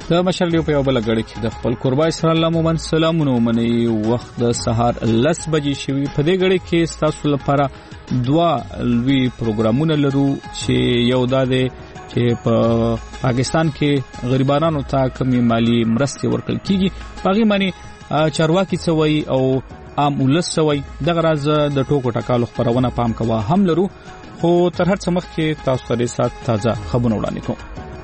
د مشرلیو په یو بل غړي کې د خپل قربای سره الله مومن سلامونه مني وخت د سهار 10 بجې شوي په دې غړي کې تاسو لپاره دوا لوي پروګرامونه لرو چې یو داده چې په پاکستان کې غریبانو ته کمی مالی مرستې ورکړل کیږي پاغي معنی چارواکي سوي او عام ولس سوي دغه راز د ټوکو ټکالو خبرونه پام کوا هم لرو خو تر هر څه مخکې تاسو سره سات تازه خبرونه وړاندې کوم.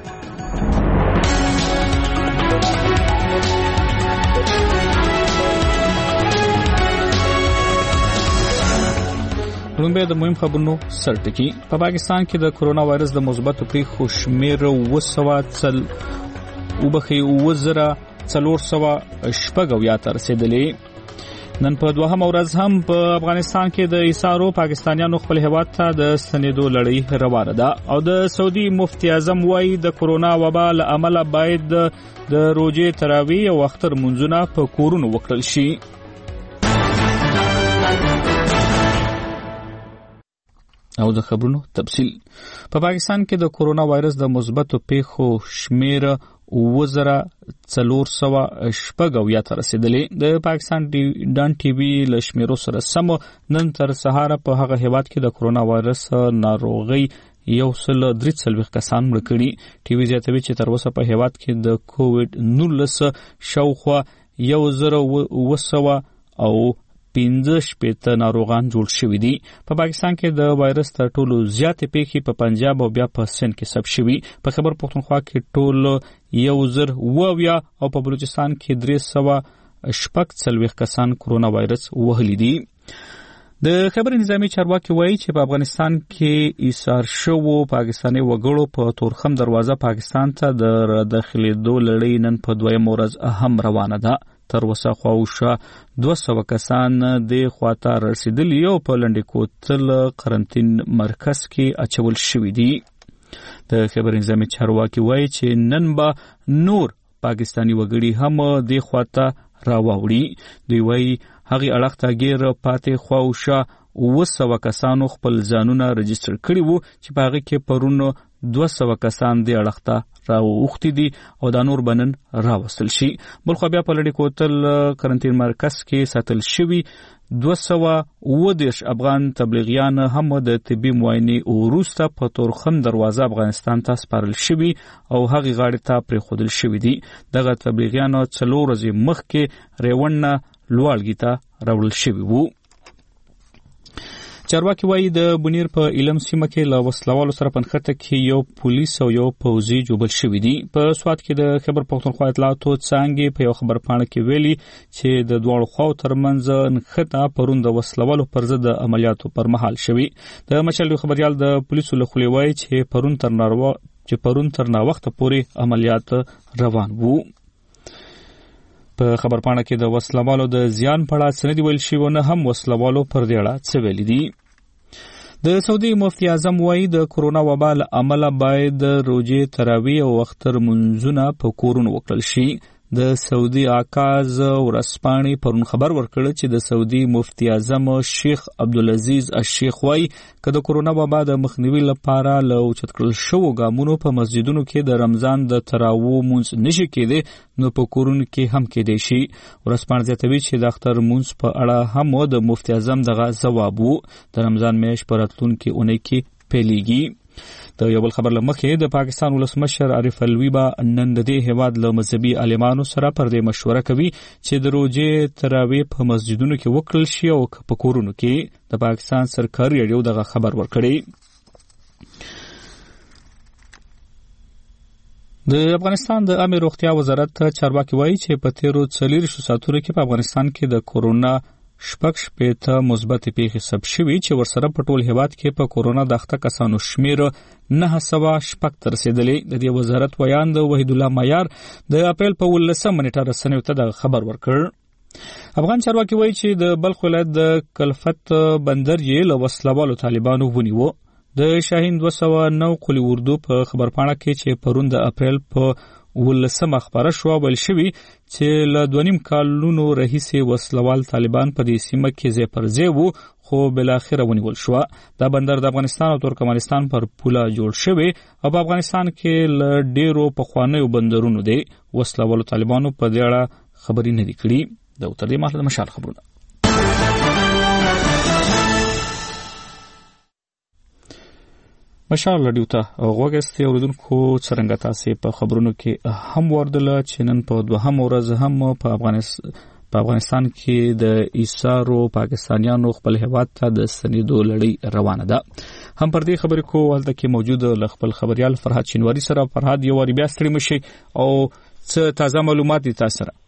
لومبه د مهم خبرونو سرټکی په پاکستان کې د کرونا وایرس د مثبت پیښو شمیر وسواتل وبخي وزره 400 ته رسیدلې. نن په دوهم ورځ هم په افغانستان کې د ایثارو پاکستانیانو خپل هیواد ته د سندو لړۍ روانه ده او د سعودي مفتی اعظم وايي د کرونا وبا له امله باید د روزې تراویح او اختر منځونه په کورونو وکړل شي. او د خبرونو تفصیل په پاکستان کې د کرونا وایرس د مثبت پیښو شمیر 400 ته رسیدلې. د پاکستان ډان ټي وي له شمیرو سره سم نن تر سهار په هغه هیواد کې د کرونا وایرس ناروغي 143 کسان مړ کړي. ټي وي زیاتوي چې تر اوسه په هیواد کې د کووډ 19 شاوخوا 1900 او 15 ناروغان جوړ شوي دي. په پاکستان کې د وایرس تر ټولو زیاتې پیښې په پنجاب او بیا په سند کې ثبت شوي. په خبر پښتونخوا کې ټول 1000 او په بلوچستان کې 340 کسان کرونا وایرس وهلي دي. د خبر نظامی چارواکي وایي چې په افغانستان کې ایثار شوو پاکستاني وګړو په تورخم دروازه پاکستان ته د داخليدو لړۍ نن په دویم ورځ اهم روانه ده. تر وسه خواوشه 200 کسان د خواته رسیدلی او په لنډی کوتل قرنطین مرکز کې اچول شوی دي. د خبر نظامی چارواکي وایي چې نن به نور پاکستانی وګړي هم د خواته راوړي. دوی وایي هغه اړخ ته غیر پاتې خواوشه 200 کسانو خپل ځانونه رجستر کړي وو چې په هغه کې پرونو 200 کسان د اړخ ته راوختی دي او دا نور بنن راوستل شي. بل خو بیا په لړۍ کوتل قرنطین مرکز کې ساتل شوی 210 افغان تبلیغیان هم د طبي معاینې وروسته په تورخم دروازه افغانستان ته سپارل شوی او هغه غاړې ته پرې خودل شوی دي. دغه تبلیغیان 4 ورځې مخکې ریوان لوړګی ته راوړل شوی وو. چارواکي وایي د بنیر په علم سیمه کې له وسلوالو سره پنخته کې یو پولیس او یو پوځي جوبل شوی دي. په سواد کې د خبر پښتونخوا اطلاعاتو څنګه په یو خبر پاڼه کې ویلي چې د دوه خواو ترمنځ نخته پرون د وسلوالو پر ضد عملیاتو پر مهال شوی. د مشرلو خبريال د پولیسو له خولې وایي چې پرون تر نا وخت پورې عملیات روان وو. په خبر پاڼه کې د وسلوالو د زیان په اړه څه نه دی ویل شوی نه هم وسلوالو پر دې اړه څه ویل دي. د سعودي مفتی اعظم وايي د کرونا وبا له امله باید روزې تراویح او اختر منځونه په کورونو وکړل شي. د سعودي عکاز ورسپاني پرون خبر ورکړ چې د سعودي مفتی اعظم شیخ عبدالعزیز الشیخ وايي چې د کرونا وبا د مخنیوي لپاره له چتکل شو ګامونو په مسجدونو کې د رمضان د تراویح منځ نشي کېده نو په کورونو کې هم کېدې شي. ورسپاني زیاتوي چې د اختر منځ په اړه هم د مفتی اعظم دغه ځواب وو. د رمضان میاشت په راتلونکي اونۍ کې پیلېږي. د یو بل خبر لمخې د پاکستان ولسمشر عارف الوی با نن د دې هواد له مذهبي عالمانو سره پر دې مشوره کوي چې د روزې تراویح په مسجدونو کې وکړل شي او په کورونو کې. د پاکستان سرکاري ریډیو دغه خبر ورکړی. د افغانستان د عامه روغتیا وزارت چارواکي وایي چې په تیرو 40 ساعتونو کې په افغانستان کې د کرونا 6 مثبت پیښې ثبت شوي چې ورسره په ټول هیواد کې په کرونا د اخته کسانو شمیر 906 تر رسیدلې. د دې وزارت ویان د وحید الله معیار د اپریل په 19 منټه رسنیو ته د خبر ورکړ. افغان چارواکي وایي چې د بلخ ولایت د کلفت بندر یې له وسلوالو طالبانو ونیو. د شاهین 209 قلی اردو په خبرپاڼه کې چې پرون د اپریل په 18 خبره شو ویل شوی چې له 2.5 کالونو راهیسې وسلوال طالبان په دې سیمه کې ځای پر ځای وو خو بل اخر ونیول شو. دا بندر د افغانستان او ترکمنستان پر پوله جوړ شوی او په افغانستان کې له ډیرو پخوانیو بندرونو دی. وسلوال طالبانو په دې اړه خبرې نه دي کړې. د اوتر دې ماته مشال خبرونه مشال لډیو ته غوګستي اوردونکو څنګه تاسو په خبرونو کې هم وردل چې نن په دوهم ورځ هم په افغانستان کې د ایسارو پاکستانیانو خپل هیواد ته د سنیدو لړۍ روانه ده. هم پر دې خبرې کوله کې موجود خپل خبريال فرهاد شینواری سره. فرهاد یو وری بیا ستړي مشي او څه تازه معلومات دي تاسو سره؟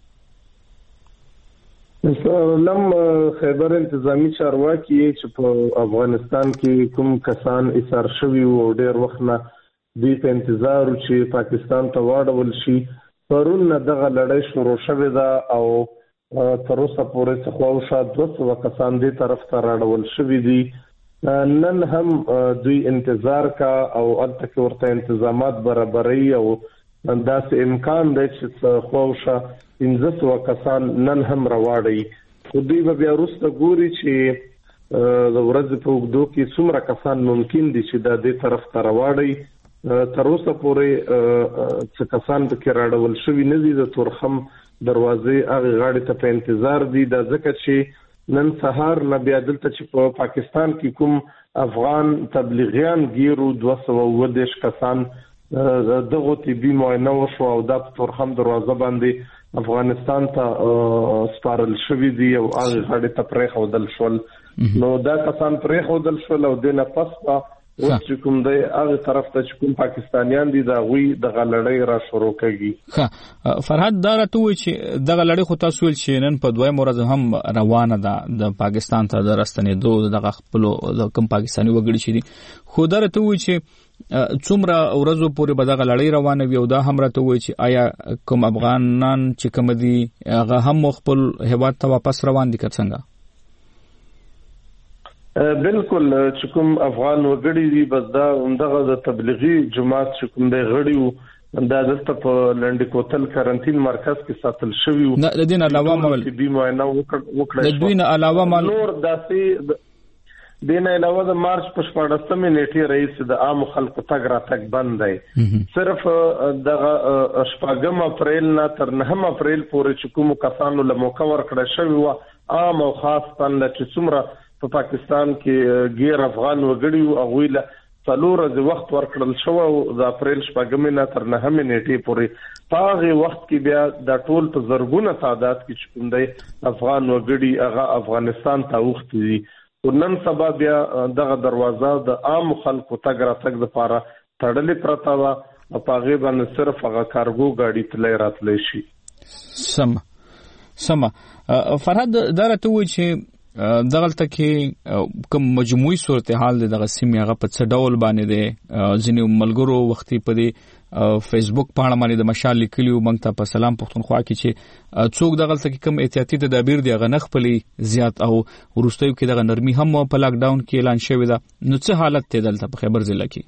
لم خیبر انتظامی چارواکي چې په افغانستان کې کوم کسان ایثار شوي او ډېر وخت نه دوی په انتظار چې پاکستان ته واړول شي پرون دغه لړۍ شروع شوې ده او تر اوسه پورې څه خواوشا 200 کسان دې طرف ته راړول شوي دي. نن هم دوی انتظار کا او الته کې ورته انتظامات برابرۍ او داسې امکان دی چې خواوشا 1500 کسان نن هم راوړي. خو دوی به بیا وروسته ګوري چې د ورځې په اوږدو کې څومره کسان ممکن دي چې د دې طرف ته راوړي. تر اوسه پورې څه کسان پکې راړول شوي نه دي. د تورخم دروازې هغه غاړې ته په انتظار دي. دا ځکه چې نن سهار نه بیا دلته چې په پاکستان کې کوم افغان تبلیغیان ګیرو 210 کسان دغه طبي معاینه وشو او د تورخم دروازه باندې افغانستان ته سپارل شوی دی او هغه غاړې ته پرې خودل شول. نو دا کسان پرې خودل شول او د نفس په وڅ کوم دی هغه طرف ته چې کوم پاکستانیان دي دا غوي د غلړۍ را شروع کړي. فرهاد دا راته وی چې د غلړۍ خو تاسو ول چې نن په دویم ورځ هم روانه ده د پاکستان ته د راستنېدو د خپل د کوم پاکستاني وګړي چې دي. خو دا راته وی چې څومره ورځو پورې به دغه لړۍ روانه وي او دا هم راته وایي چې آیا کوم افغانان چې کوم دي هغه هم خپل هیواد ته واپس روان دي که څنګه؟ بالکل چې کوم افغان وګړي دي بس دا دغه د تبلیغي جماعت چې کوم دی غړي وو دا دلته په لنډ کوتل کارانتین مرکز کې ساتل شوی وو. د دې نه علاوه مول طبي معاینه وکړه. د دوی نه علاوه مال نور داسې دینه علاوه د مارچ په 14 نیټه رئیس د عام خلکو تګ راتګ بند دی. صرف دغه 14 اپریل نه تر 9 اپریل پورې چې کوم کسانو له موقع ورکړه شوی و عام او خاص تن چې څومره په پاکستان کې غیر افغان وګړي او غویله څلور د وخت ورکړل شو او د اپریل 14 نه تر 9 نیټه پورې په هغه وخت کې بیا د ټول په زرګونه تعداد کې چې کوم دی افغان وګړي هغه افغانستان ته وختي دي. نن سبا بیا دغه دروازه د عام خلکو تګ راتګ لپاره تړلې پرته وه او په هغې باندې صرف هغه کارګو ګاډي تللی راتلی شي. سمه فرهاد دا راته وایي چې دغلته کې کوم مجموعي صورتحال دی دغه سیمې هغه په څه ډول باندې دی؟ ځینې ملګرو وختي په دې فیسبوک پاڼه باندې د مشال لیکلیو موږ ته په سلام پښتونخوا کې چې څوک دغلته کې کوم احتیاطي تدابیر دی هغه نه خپلې زیات او وروستیو کې دغه نرمي هم په لاک ډاون کې اعلان شوی ده. نو څه حالت دی دلته په خیبر ضلع کې؟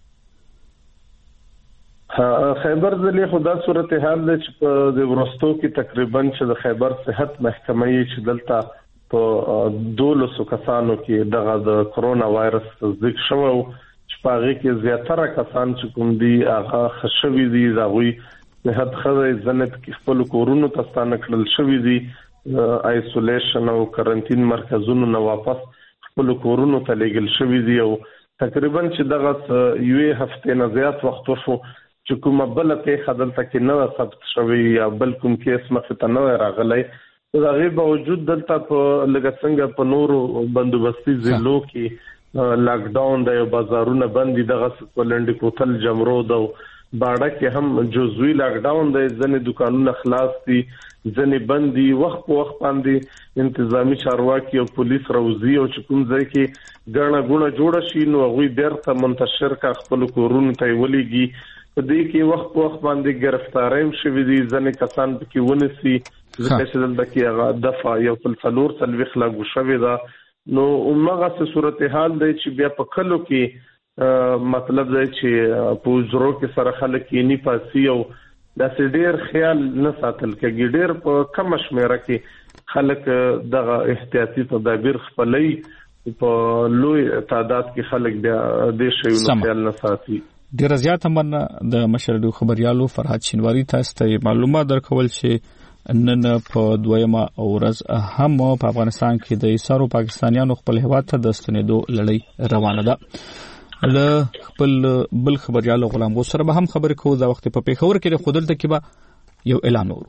خیبر ضلع خو دا صورتحال دی چې په د وروستو کې تقریبا چې د خیبر صحت محکمه چې دلته په 200 کسانو کې دغه د کرونا وایرس تصدیق شوی چې په هغه کې زیاتره کسان چې کوم دي هغه خښوي دي دا غوي صحت خدای ځنت کې خپل کورونو ته ستانه کړل شوی دي آیسولیشن او کارانتین مرکزونو نه واپس خپل کورونو ته لېږل شوی دي او تقریبا چې دغه یوې هفته نه زیات وخت وشو چې کومه بل په خدمت کې نه ثبت شوی یا بل کوم کیس مخ ته نه راغلی. دا غي باوجود دلته په لږ څنګه په نورو بندوبستي ضلعو کې لاک ډاون د بازارونو بندي دغه کولنډ کوتل جمرود او باډه کې هم جزوی لاک ډاون د ځنې دکانونو خلاص دي ځنې بندي وخت په وخت باندې انتظامی چارواکي او پولیس راوځي او چې کوم ځای کې ګڼه ګونه جوړ شي نو غوي بیرته منتشر کا خپل کورونو ته ولېږي. په دې کې وخت په وخت باندې گرفتارایم شوي دي ځنې کسان پکې ونیسي ځکه چې دلته کې هغه دفعه یو 4 لا ګوښوي دا نو عمره صورتحال دی چې بیا په کلو کې مطلب دی چې په زرو کې سره خلک یې نه پاسي او دا ډېر خیال نه ساتل کېږي. ډېر په کم شمیره کې خلک دغه احتیاطي تدابیر خپلوي په لوی تعداد کې خلک بیا د شیونو خیال نه ساتي. ډېر زیات مننه د مشر خبريالو فرهاد شینواری تاسو ته معلومات درکول چې نن په دویمه ورځ هم په افغانستان کې د ایسارو پاکستانیانو خپل هیواد ته د ستنېدو لړۍ روانه ده. له خپل بل خبريالو غلام غو سره به هم خبرې کوو. دا وخت په پیښور کې د خودلته کې به یو اعلان ورو.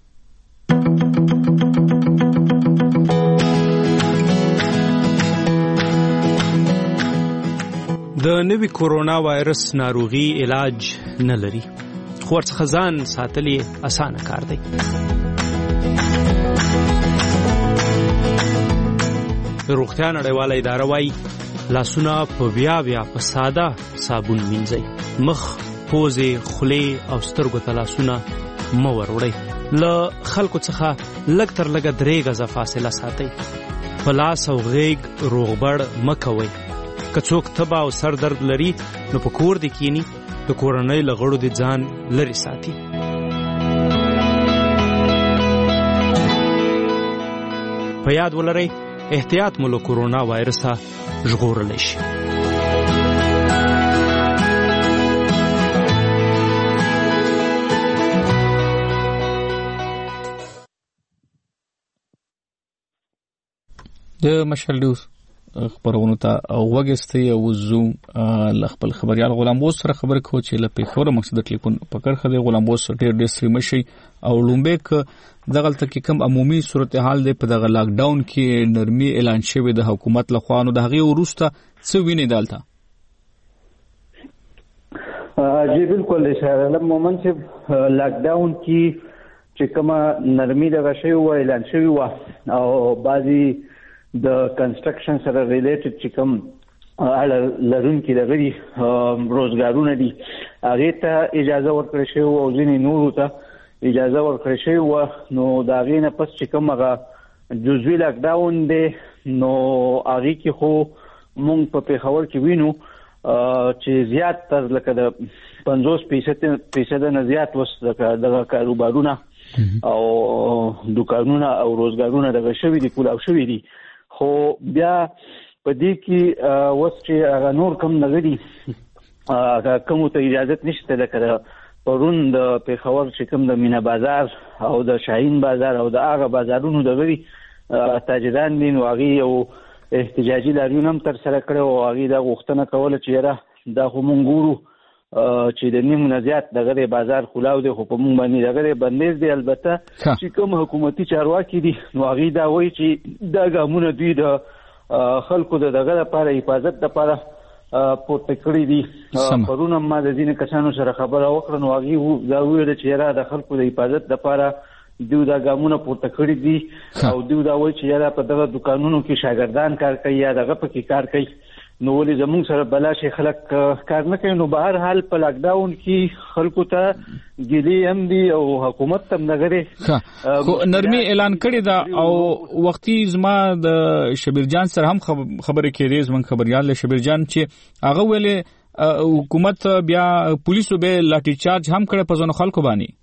د نوي کورونا وایرس ناروغي علاج نه لري، خو ورڅخه ځان ساتل یې اسانه کار دی. روغتیا نړیواله اداره وايي لاسونه په بیا په ساده صابون مینځئ. مخ، پوزې، خولې او سترګو ته لاسونه مه وروړئ. له خلکو څخه لږ تر لږه 3 غزه فاصله ساتئ. په لاس او غیږ روغبړ مه کوئ. که څوک تبه او سر درد لري نو په کور دې کینی، د کورنۍ له غړو دې ځان لرې ساتي. په یاد ولرئ احتیاط مو له کورونا وایرسه ژغورلی شي. د مشل خبرونو ته وګستي او زو خپل خبريال غلام غو سره خبر کو چې له پیښور مقصد ټلیفون پکړ خدي غلام غو سره ډېر سریمشي او لومبک دغلت کې کوم عمومي صورتحال دی په دغه لاک ډاون کې نرمي اعلان شوی د حکومت لخوا نو دغه وروسته څه ویني دالته. جی بالکل اشاره لم مومنت لاک ډاون کې چې کومه نرمي دغه شی و اعلان شوی و او بعضي د کنسټرکشن سره ریلیټډ چې کوم اړه لرونکي دغه روزګارونه دي هغه ته اجازه ورکړل شوی او ځینې نورو ته اجازه ورکړل شوی نو دا غینه پس چې کوم هغه جزوی لاک ډاون دی نو هغه کې خو مونږ په پیښور کې وینو چې زیات تر لکه د 50% نه زیات وس دغه کاروبارونه او دکانونه او روزګارونه دغه شوی دي کول او شوی دي. خو بیا په دې کې وس چې هغه نور کم نغدي هغه کوم ته اجازه نشته لکه پرون د پیښور چې کوم د مینا بازار او د شاهین بازار او د هغه بازارونو دغه تاجران دي نو هغه یو احتجاجي لاریون هم تر سره کړو او هغه دا غوښتنه کوله چې دا خو مونږ ګورو چې د نیم نزيات دغه بازار خلاو دي خو په مونږ باندې دغه بندیز دی. البته چې کوم حکومتي چارواکي دي نو هغه دا وایي چې دا ګامونه دوی د خلکو دغه لپاره حفاظت لپاره پورته کړی دي. پرونه ما د ځینې کسانو سره خبره وکړه نو هغه دا ویل چې را د خلکو د حفاظت لپاره دوی دا ګامونه پورته کړی دي او دوی دا وایي چې یا په دغه دکانونو کې شاګردان کار کوي یا دغه پکې کار کوي نو ولې زموږ سره بلا شي خلک کار نه کوي. نو بهر حال په لاک ډاون کې خلکو ته ګیلي هم دي او حکومت هم نغره خو نرمي اعلان کړی دا او وختي زما د شبیر جان سره هم خبرې کړې زمون خبريال شبیر جان چې هغه ویلې حکومت بیا پولیسو به لاټي چارج هم کړ په ځون خلکو باندې.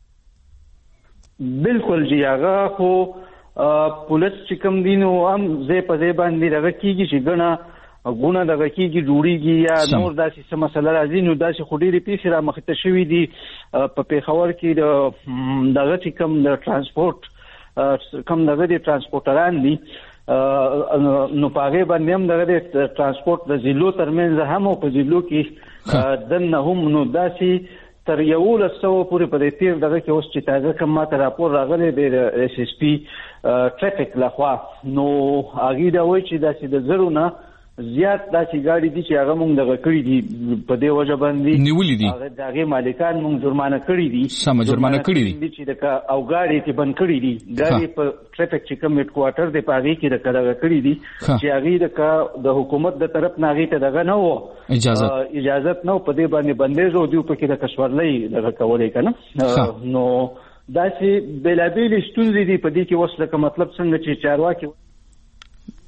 بالکل جی هغه خو پولیس چې کوم دینو هم زې په زې باندې دغه کیږي چې ګنه غونه دغه کیږي جوړیږي یا نور داسې څه مسله راځي نو داسې خوري پیښه را مخته شوې دي په پیښور کې دغه چې کوم د ترانسپورت کوم دغه د ترانسپورټران دي نو پاغه باندې هم دغه ترانسپورت د ضلعو ترمنځ هم په ضلعو کې دنه هم نو داسې تر یو لسو پورې په دې تیر دغه کې اوس چې تازه کوم ماته راپور راغلی د اس اس پی ټریفیک لخوا نو هغه دا وایي چې داسې د زرو نه زیات داسې ګاډي دي چې هغه مونږ دغه کړی دي په دې وجه باندې نیولې دي هغه دغه مالکان مونږ جرمانه کړی دي سم جرمانه کړی دي چې د او ګاډي کې بند کړی دي ګاډي په ټریفیک چې کوم هډ کوارټر دی پاږي کې دغه کړی دي چې هغه د حکومت د طرف نه هغه ته دغه نه وو اجازه نه په دې باندې بندیز او دیو په کې د کشورلې دغه کولای کنه نو داسې بلابل ستونزې دي په دې کې وسله کوم مطلب څنګه چې چارواکي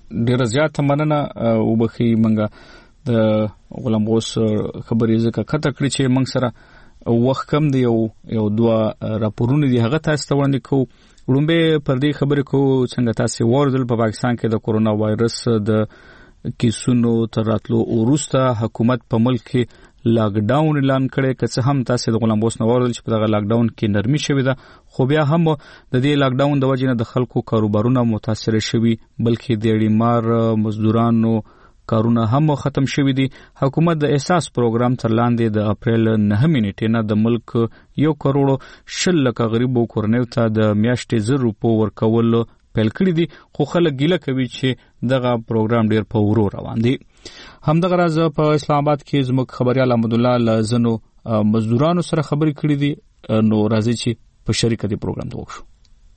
ډیر زیات مننه وبخي منګه د غلام غوث خبرې زکه کته کړی چې موږ سره وخت کم دی یو دوا راپورونه دی هغه تاسو ته وړاندې کوو. وړاندې پر دې خبرې کوو څنګه تاسو وردل په پاکستان کې د کورونا وایرس د کیسونو تر راتلو وروسته حکومت په ملک کې لاک ډاون اعلان کړي که څه هم تاسو د غلام غوث نوردل چې په دغه لاک ډاون کې نرمي شوې ده خو بیا هم د دې لاک ډاون د وجې نه د خلکو کاروبارونه متاثر شوي بلکې د اړیمار مزدورانو کارونه هم ختم شوي دي. حکومت د احساس پروګرام تر لاندې د اپریل 9 نیټې نه د ملک 1 کروڑ 10 لک غریبو کورنیو ته د میاشتې 1000 روپو ورکول پیل کړی دي خو خلک ګیله کوي چې دغه پروګرام ډیر په ورو روان دي. همدغه راز په اسلام آباد کې زموږ خبريال احمد الله لزنو مزدورانو سره خبرې کړې دي نو راځي چې په شریکه دي پروګرام ته وښو.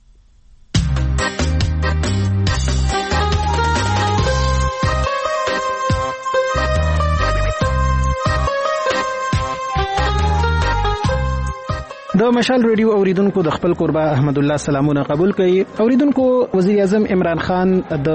د مشال ریډیو اوریدونکو د خپل قربا احمد الله سلامونه قبول کړي. اوریدونکو وزیر اعظم عمران خان د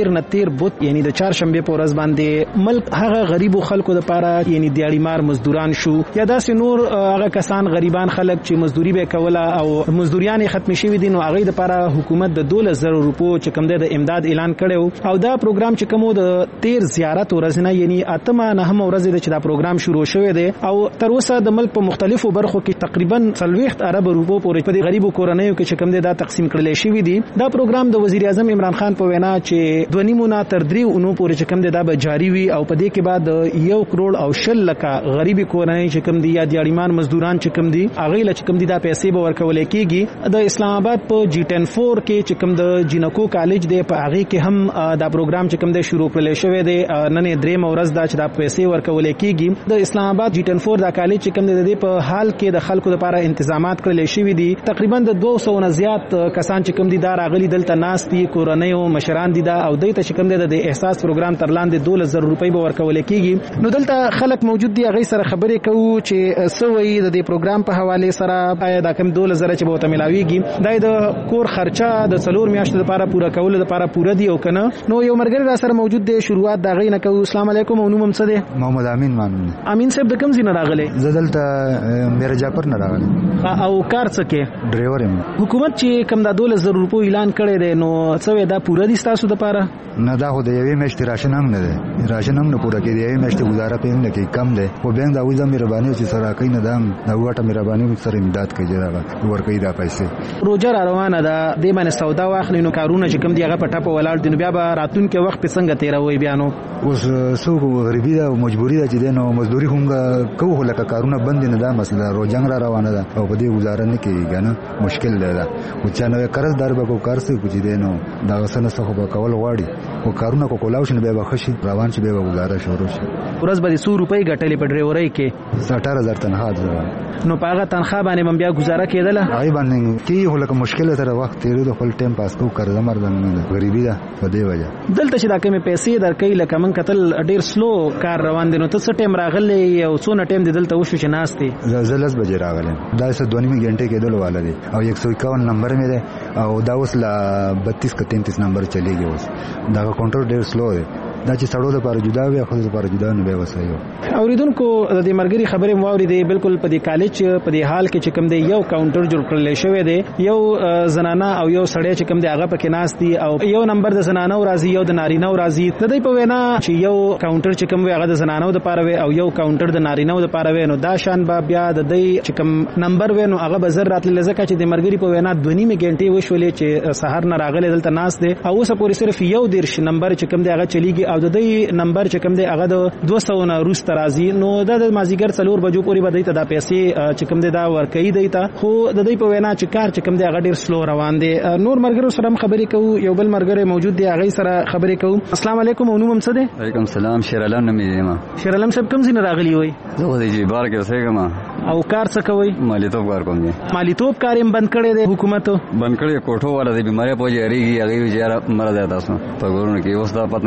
13 بوت یعنی د چهارشنبه په ورځ باندې ملک هغه غریبو خلکو د پاره یعنی دیاړیمار مزدوران شو یا داسې نور هغه کسان غریبان خلک چې مزدوري به کوله او مزدوریان ختم شوي دي نو هغه د پاره حکومت د 12000 روپو چې کوم د امداد اعلان کړو او دا پروګرام چې کوم د 13 زیارت ورځ نه یعنی اتمه نه ورځ د چې دا پروګرام شروع شوی دی او تر اوسه د ملک په مختلفو برخو کې تقریبا 40 ارب روپو پورې په غریبو کورنیو کې چې کوم دا تقسیم کړل شوی دی. دا پروګرام د وزیر اعظم عمران خان په وینا چې 2.5 تر 3 اونو پورې چې کوم دا به جاری وي او په دې کې بعد 1 کروڑ او 10 لک غریبي کورنۍ چې کوم دی یا دیاړیمان مزدوران چې کوم دی هغه ل چې کوم دی دا پیسې به ورکول کېږي. د اسلام آباد په G104 کې چې کوم د جینکو کالج دی په هغه کې هم دا پروګرام چې کوم دی شروع کړل شوی دی نن درې مورز دا چې دا پیسې ورکول کېږي. د اسلام آباد G104 دا کالج چې کوم دی په حال کې د خلکو لپاره انتظامات کړل شوی دي. تقریبا د 200 نه زیات کسان چې کوم دي دا راغلي دلته ناس دي کورنیو مشران دي دا او دایته چې کوم دي د احساس پروګرام تر لاندې 2000 روپۍ به ورکول کېږي. نو دلته خلک موجود دي هغه سره خبرې کوو چې سوي د دې پروګرام په حواله سره آیا دا کوم 2000 چې به ملاويږي دای د کور خرچه د 4 میاشتو لپاره پورا کول لپاره پورا دی او کنه. نو یو مرګر را سره موجود دی شروعات دا غي نه کوو. السلام علیکم او نوم څه دی؟ محمد امین امین صاحب د کوم ځای نه راغلی؟ زدلته میرا جعفر نه راغلی او کار څه کې ډرایور یم. حکومت چې کوم د 2000 روپو اعلان کړی دی نو څه دا پورا دي تاسو د پاره؟ نه دا خو د یوې میاشتې راشن هم نه دی راشن هم نه پورا کېږي یوې میاشتې گزاره پې نه کوي کم دی خو بیا دا وځه مهرباني چې سره کوي نه دام دا وټه مهرباني سره امداد کوي دا ورکوي دا پیسې. روزه را روانه ده د باندې سودا واخلي نو کارونه چې کوم دی هغه په ټاپه ولاړ دي نو بیا به راتونکو وخت په څنګه تیروي بیا نو اوس څوک غریبي ده او مجبوري ده چې نو مزدوري هم کوو لکه کارونه بند نه ده مسله روزنګ را روانه ده او په دې گزاره نه کېږي کنه مشکل ده او چې نو قرضدار به کو کار څه کوي دي نو دا وسنه څه به کول غواړي او کارونه کو کولاو شنه به بخشي روان شي به گزاره شروع شي. ورځ به 100 روپۍ ګټلې په ډرایورۍ کې 18000 تنخواه ده نو په هغه تنخواه باندې بیا گزاره کېدله هغه باندې کې هله مشکل تر وخت تیرو د خپل ټیم پاس کو قرض مردان نه غریبي ده په دې وجه دلته چې دا کومه پیسې درکې لکه من قتل ډیر سلو کار روان دي نو ته څه ټیم راغلی او څونه ټیم دلته وشو چې ناشته زلز بجې راغلی دا 2.5 غنټه کېدل والا دي او 151 نمبر مې ده او دا اوس لا 32 کا 33 نمبر چلیږي اوس دا کاونټر ډیر سلو دی دا چې سړو د لپاره جدا وي خو د لپاره جدا نه به وسایو. اوریدونکو د دې مرګري خبرې مواوري دی بالکل په دې کالج په دې حال کې چې کوم دی یو کاونټر جوړ کړل شوی دی یو زنانه او یو سړی چې کوم دی هغه پکې ناس دي او یو نمبر د زنانه راځي یو د نارینه راځي د دې په وینا چې یو کاونټر چې کوم وي هغه د زنانه لپاره وي او یو کاونټر د نارینه لپاره وي نو دا شان به بیا د دې چې کوم نمبر وي نو هغه به زر راتل لزکه چې د مرګري په وینا 2.5 غنټې وشولې چې سحر نه راغله دلته ناس دي او اوس پورې صرف یو درش نمبر چې کوم دی هغه چلیږي او د دې نمبر چې کوم دی هغه د 200 نه روست راځي نو د مازیګر 4 بجو پورې به دیته دا پیسې چې کوم دی دا ورکې دیته خو د دې په وینا چې کار چې کوم دی هغه ډیر سلو روان دي. نور مرګرو سره خبرې کوو یو بل مرګره موجود دی هغه سره خبرې کوو. السلام علیکم او نوم څه دی؟ وعلیکم السلام شیر علم نمې ما شیر علم صاحب کوم ځای راغلی وای؟ زه د جبار کې اوسېږم او کار څه کوي؟ مالیتوب کار کوم. مالیتوب کار یې بند کړی دی حکومت بند کړی کوټو والا د بیماری په جریږي هغه یې مراد تاسو په ګورونه کې اوس دا پته نه چې موږ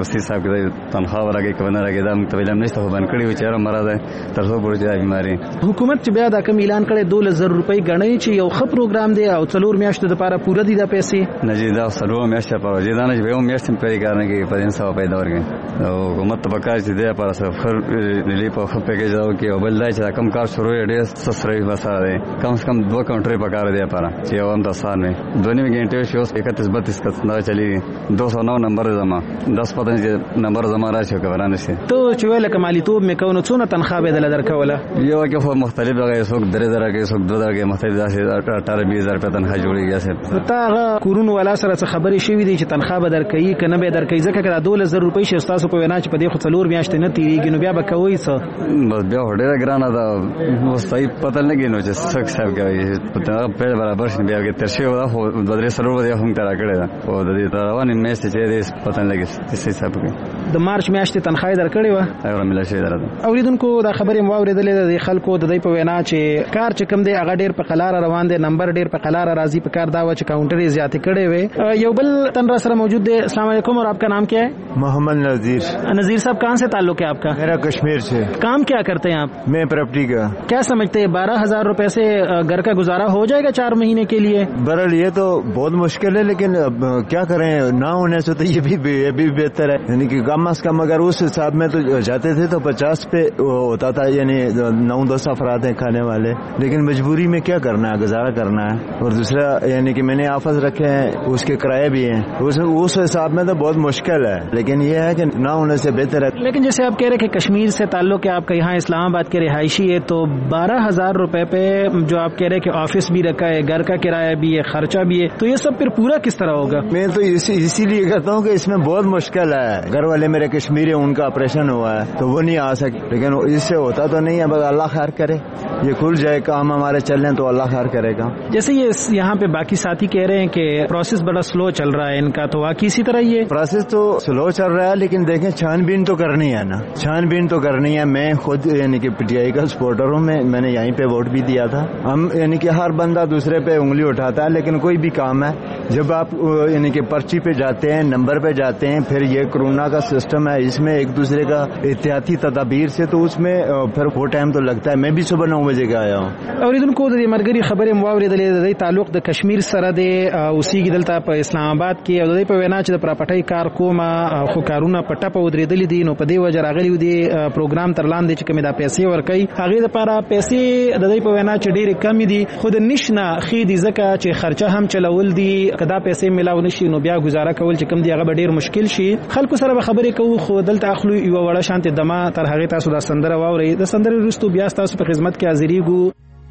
تفصیل صاحب کې تنخواه ورکړي کنه راګي دا متویلم نشته باندې کړی و چې مراد تر څو پورې دا بیماری حکومت چې بیا دا کوم اعلان کړي 2000 روپۍ غنۍ چې یو ښه پروګرام دی او 4 میاشتو لپاره پوره دي د پیسې نه جی دا 4 میاشتې په وجه دا نه چې یو میاشتې په کار نه کې 500 پیدا ورګي او حکومت په کار چې دی په سفر لې په خپل پیکیج او کې او بل دا چې کم کار شروع ډېر سسري وساره کم سے کم 2 کاؤنٹر په کار دی لپاره چې یو هم 10 سال میں 2 घंटे شو 31 32 کا چلی 209 نمبر زما 10 پتہ نمبر زما راشه کورانه شي ته چې ویل کمالي توب مې کونه څونه تنخواه به دل درکوله یو کې خو مختلف هغه څوک درې درې کې څوک دوه درې مختلف داسې 18-20 روپے تنخواه جوړیږي سه ته هغه کورونو ولا سره خبرې شوې دي چې تنخواه به درکې کنه به درکې ځکه کړه 2000 روپۍ چې تاسو په وینا چې په دې خو 4 میاشتې نه تیریږي نو بیا به کوي څه بس بیا ډېر ګرانه ده نو صحیح پته لګي نو چې څه صاحب کوي پته په برابر شي بیا کې ترشه ودا خو بدري سره ودا هم ترا کړی دا او د دې روانې میاشتې چې دې پته لګي څه صاحب کوي د مارچ میاشتې تنخواه درکړې و ایو مله شي درته اوریدونکو دا خبرې مو اوریدلې د خلکو د دې په وینا چې کار چې کم دی هغه ډېر په قلار روان دی نمبر ډېر په قلار راځي په کار دا و چې کاؤنٹر یې زیاتې کړي وي یو بل تن را سره موجود دی السلام علیکم اور آپ کا نام کیا ہے محمد نذیر نذیر صاحब کہاں سے تعلق ہے آپ کا میرا کشمیر سے کام کیا کرتے ہیں آپ میں پراپرٹی کا کیا سمجھتے ہیں 12,000 روپے سے گھر کا گزارا ہو جائے گا 4 مہینے کے لیے برحال یہ تو بہت مشکل ہے لیکن اب کیا کریں نہ ہونے سے تو یہ بھی بہتر ہے یعنی کہ کم از کم اگر اس حساب میں تو جاتے تھے تو 50 پہ ہوتا تھا یعنی 9-10 افراد ہیں کھانے والے لیکن مجبوری میں کیا کرنا ہے گزارا کرنا ہے اور دوسرا یعنی کہ میں نے آفس رکھے ہیں اس کے کرائے بھی ہیں اس حساب میں تو بہت مشکل ہے لیکن یہ ہے کہ نہ ہونے سے بہتر ہے لیکن جیسے آپ کہہ رہے کہ کشمیر سے تعلق ہے آپ کا یہاں اسلام آباد کے رہائشی ہے تو 12,000 روپے پہ جو آپ کہہ رہے کہ آفس بھی رکھا ہے گھر کا کرایہ بھی ہے خرچہ بھی ہے تو یہ سب پھر پورا کس طرح ہوگا میں تو اسی لیے کہتا ہوں کہ اس میں بہت مشکل ہے گھر والے میرے کشمیری ان کا آپریشن ہوا ہے تو وہ نہیں آ سکے لیکن اس سے ہوتا تو نہیں ہے بس اللہ خیر کرے یہ کھل جائے کام ہمارے چل رہے ہیں تو اللہ خیر کرے گا جیسے یہ یہاں پہ باقی ساتھی کہہ رہے ہیں کہ پروسیس بڑا سلو چل رہا ہے ان کا تو واقعی اسی طرح یہ پروسیس تو سلو چل رہا ہے لیکن دیکھیں چھان بین تو کرنی ہے نا چھان بین تو کرنی ہے میں خود یعنی کہ پی ٹی آئی کا سپورٹر ہوں میں نے یہیں پہ ووٹ بھی دیا تھا ہم یعنی کہ ہر بندہ دوسرے پہ انگلی اٹھاتا ہے لیکن کوئی بھی کام ہے جب آپ یعنی کہ پرچی پہ جاتے ہیں نمبر پہ جاتے ہیں پھر یہ کورونا کا سسٹم ہے اس میں ایک دوسرے کا احتیاطی تدابیر سے تو اس میں پھر وہ ټایم تو لگتا ہے میں بھی صبح 9 بجے کا آیا ہوں اوریدونکو د مرګري خبرې مو اوریدلې د تعلق د کشمیر سره د اوسېږي دلته په اسلام آباد کې او د په وینا چې د پراپټۍ کار کومه خو کارونه پټه په ودرېدلې دي نو په دې وجه راغلي دي پروګرام تر لاندې چې کومه د پیسې ورکړي هغه لپاره پیسې د دې په وینا چې ډېرې کم دي خود نشنه خې دي ځکه چې خرچه هم چلول دي کدا پیسې ملاو نشي نو بیا گزاره کول چې کم دي هغه ډېر مشکل شي خلکو سره به خبرې کوو خو دلته اخلو یو وړه شانت دمه تر هغه تاسو د سندره واوري د سندره رستو بیا تاسو په خدمت کې حاضرېږو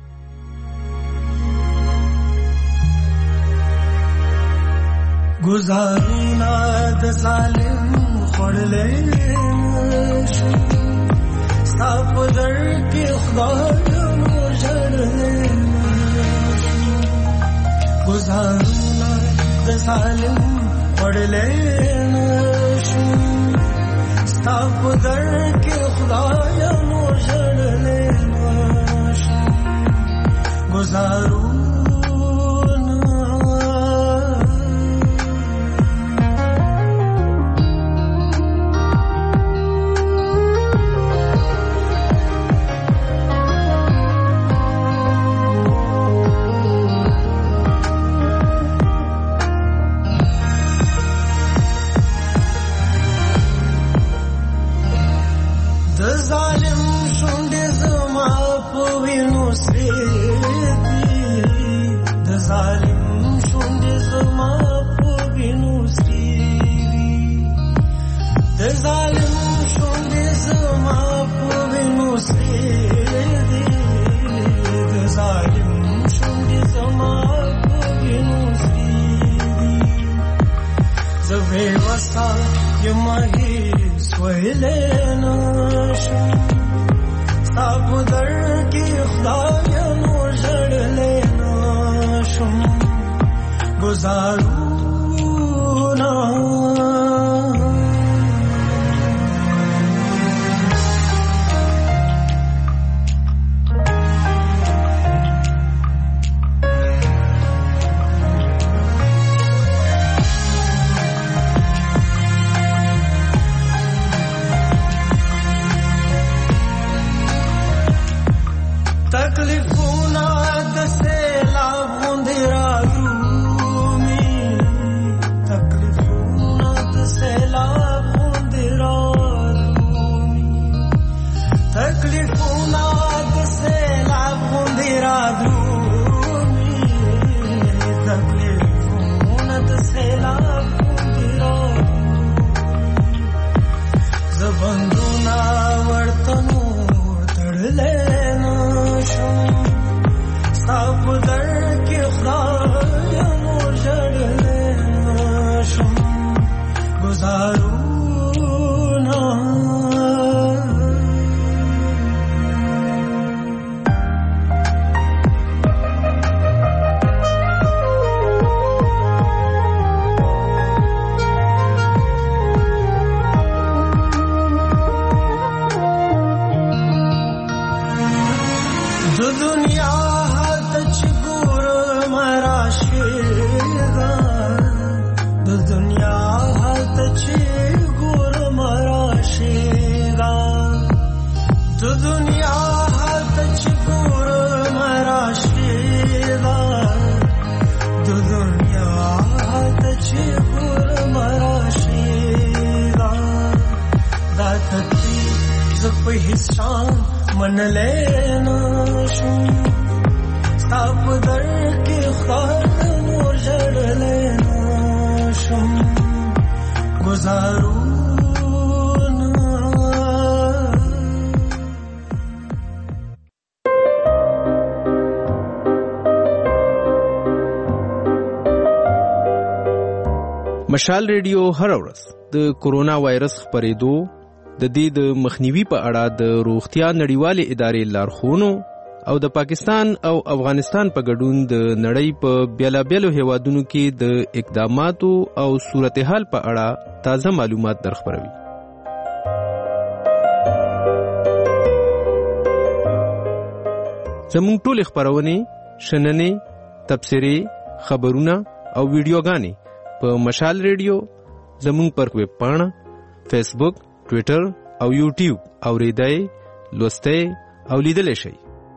گزارونا د ظالم خړلې ستاپ در کې خدای مو جړلې گزارونا د ظالم خړلې ستاپ در کې خدای مو جړلې گزارو په حسان منلې نشم ستا په در کې خدای نور جړلې نشم گزارو مشال ریډیو هر ورځ د کورونا وایرس خپرېدو د دې د مخنیوي په اړه د روغتیا نړیوالې ادارې لارښوونو او د پاکستان او افغانستان په ګډون د نړۍ په بیلابیلو هیوادونو کې د اقداماتو او صورتحال په اړه تازه معلومات درخبروي. زموږ ټول خبرونه، شننې، تبصرې، خبرونه او ویډیوګانې په مشال ریډیو، زموږ پر ویب پاڼه، فیسبوک، ټویټر او یوټیوب اوریدای، لوستای او لیدلای شئ.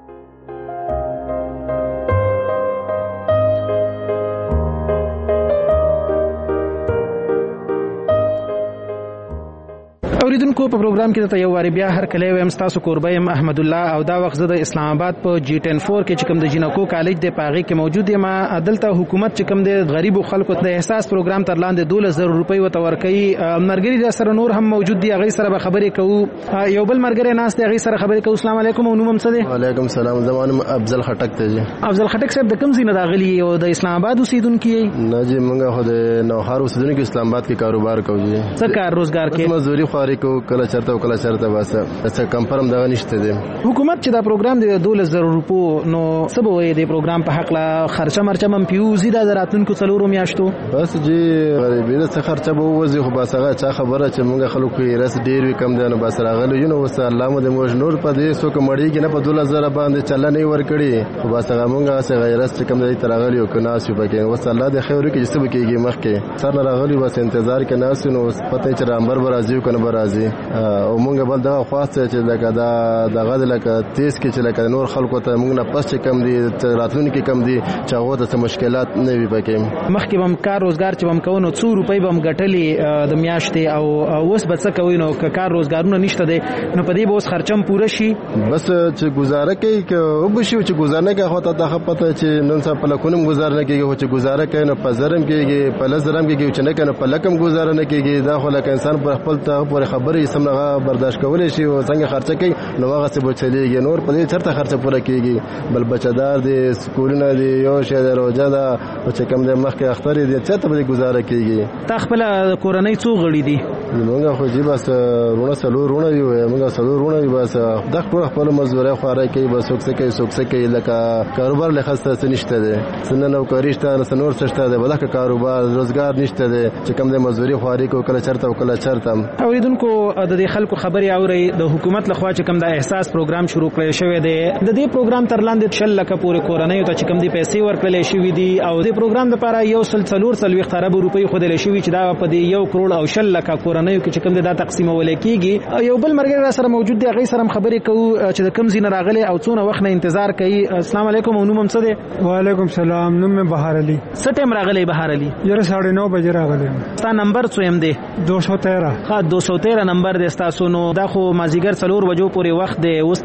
اوریدونکو په پروګرام کې د یو واری بیا هر کله ویم تاسو قربایم احمد الله او دا وخت د اسلام آباد په جی 10 4 کې چې کوم د جنکو کالج د پاغي کې موجود یم. عدالت حکومت چې کوم د غریب خلکو د احساس پروګرام تر لاندې 12000 روپۍ وتور کوي. مرګري د سره نور هم موجود دي، هغه سره به خبرې کوو. یو بل مرګري ناس ته هغه سره خبرې کوو. السلام علیکم. نوم هم څه دی؟ وعلیکم السلام. زمانم افضل خټک ته جی. افضل خټک صاحب د کوم ځای نه راغلی او د اسلام آباد اوسیدونکو یې؟ نه جی، موږ خو د نوهار اوسیدونکو اسلام آباد کې کاروبار کوو جی. څه کار روزګار کې؟ مزدوري خواري کوو، کله چرته وکړه چرته واسه څه کنفرم دغه نشته دی. حکومت چې دا پروګرام دی 12000 روپو نو سبا وې د پروګرام په حق لا خرچه مرچه من پیوزي د راتلونکو څلورو میاشتو بس جی غریبی د څه خرچه به وځي خو بس هغه چا خبره چې موږ خلکو یې رس ډیر وی کم دی نو بس راغلو یو نو وس الله مو د موږ نور په دې سو کمړیږي نه په 12000 باندې چل نه ور کړی خو بس هغه موږ څه غیرت چې کم دی ترغلی او کناس یو پکې وس الله د خیر کې څه بکیږي مخکې سر راغلی بس انتظار کې ناس نو پته چې رامبر برازي کنه برازي او موږ بل دا خواسته چې لکه دا دغه لکه تیز کې چې لکه نور خلکو ته موږ نه پس چې کم دي راتلونکي کم دي چې هغه ته مشکلات نه وي پکې مخکې بم کار روزګار چې بم کوو 2 روپۍ بم ګټلې د میاشتې او اوس به څه کوي نو کار روزګارونه نشته دي نو په دې به اوس خرچم پوره شي بس چې گزاره کوي که وبشي چې گزاره نه کوي خو ته پته چې نن څه په لکونم گزاره نه کیږي چې گزاره کوي نو په زرم کیږي په لزرم کیږي چې نه کنه په لکم گزاره نه کیږي دا خو لکه انسان پر خپل ته پر خبرې سمغه برداشت کولای شي او څنګه خرچه کوي نو هغه څه بچلېږي نور په دې چرته خرچه پوره کیږي بل بچدار دي سکولونه دي یو شی د روزه ده او چې کوم د مخکې اختر دي چرته به گزاره کیږي تا خپل کورنۍ څو غړي دي موږ خو جی بس رونه سلو رونه یو موږ سلو رونه یو بس د خپل مزدوري خواري کوي بس څوک کوي لکه کاروبار له خاصه نشته ده سنن نوکری شته نور څه شته ده بلکې کاروبار روزګار نشته ده چې کوم د مزدوري خواري کو کله چرته او کله چرته اوریدونکو د دې خلکو خبري اوري د حکومت لخوا چې کوم د احساس پروګرام شروع کړی شوی دی د دې پروګرام تر لاندې 6 لک پورې کورنۍ ته چې کوم دي پیسې ورکړل شوی دي او د پروګرام لپاره یو سلسلور سلوي خراب روپۍ خو دل شوی چې دا په دې 1 کروڑ او 6 لک کورنۍ کې چې کوم دا تقسیمول کیږي یو بل مرګ سره موجود دی غي سره خبرې کوو چې د کوم زین راغلي او څونه وخت نه انتظار کوي. السلام علیکم. نوم هم څه دی؟ وعلیکم السلام. نوم مې بهار علي. څه ټیم راغلی بهار علي؟ یره 9:30 بجې راغلی. ستا نمبر څو هم دی؟ 213. ها 213 نمبر دی تاسو نو دا خو مازیګر 4 بجو پورې وخت دی اوس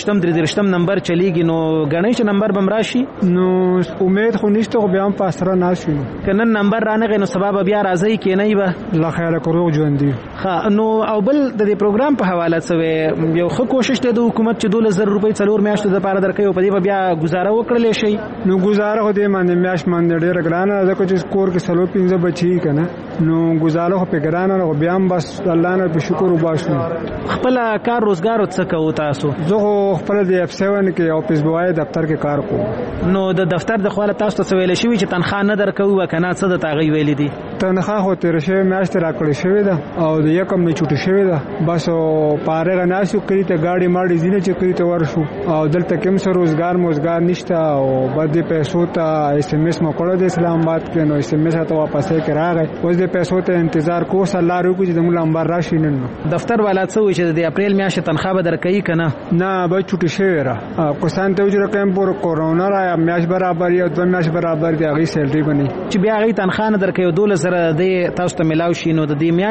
23 نمبر چلیږي نو غنۍ چې نمبر بم راشي نو امید خو نشته خو بیا هم پاسره ناشو کنه نمبر رانغه نو سبب بیا راځي کې نه وي لا خیر کړو ژوند دی ها نو او بل د دې پروګرام په حواله څه یو خو کوشش ته د حکومت چې 2000 روپۍ 4 میاشتې د پاره درکې په دې بیا گزاره وکړل شي نو گزاره خو دې باندې میاش باندې ډېر ګرانه ده چې کور کې سلو 15 بچی کنه نو گزاره خو په ګرانه نو بیا هم بس الله نه په شکر وباسو خپل کار روزګار څه کوو تاسو؟ زه خپل د اف 7 کې افیس بوای دفتر کې کار کوم. نو د دفتر د خواله تاسو ته ویل شوی چې تنخواه نه درکوي وکنه څه د تاغي ویل دي؟ تنخواه خو تیر شوی میاشت راکړی شوی ده او د یکم نه چټي شوی ده بس پاره غناسو کړی ته گاډي ماډي زینه چې کړی ته ورشو او دلته کوم سر روزګار نشته او بده پیسو ته اس ام اس مکړه د اسلام آباد کې نو اس ام اس ته واپس کې راغی اوس د پیسو ته انتظار کو الله رو چې د مولا انبار راشي نن دفتر والا څه وی چې د اپریل میاشت تنخواه به درکې کنه نه به چټي شوی را کوسان ته چې رقم پور کورونا را میاش برابر یا 2 میاش برابر دی هغه سیلري بني چې بیا هغه تنخواه نه درکې 2000 د تاسو ته ملاو شي نو د دې میاشتې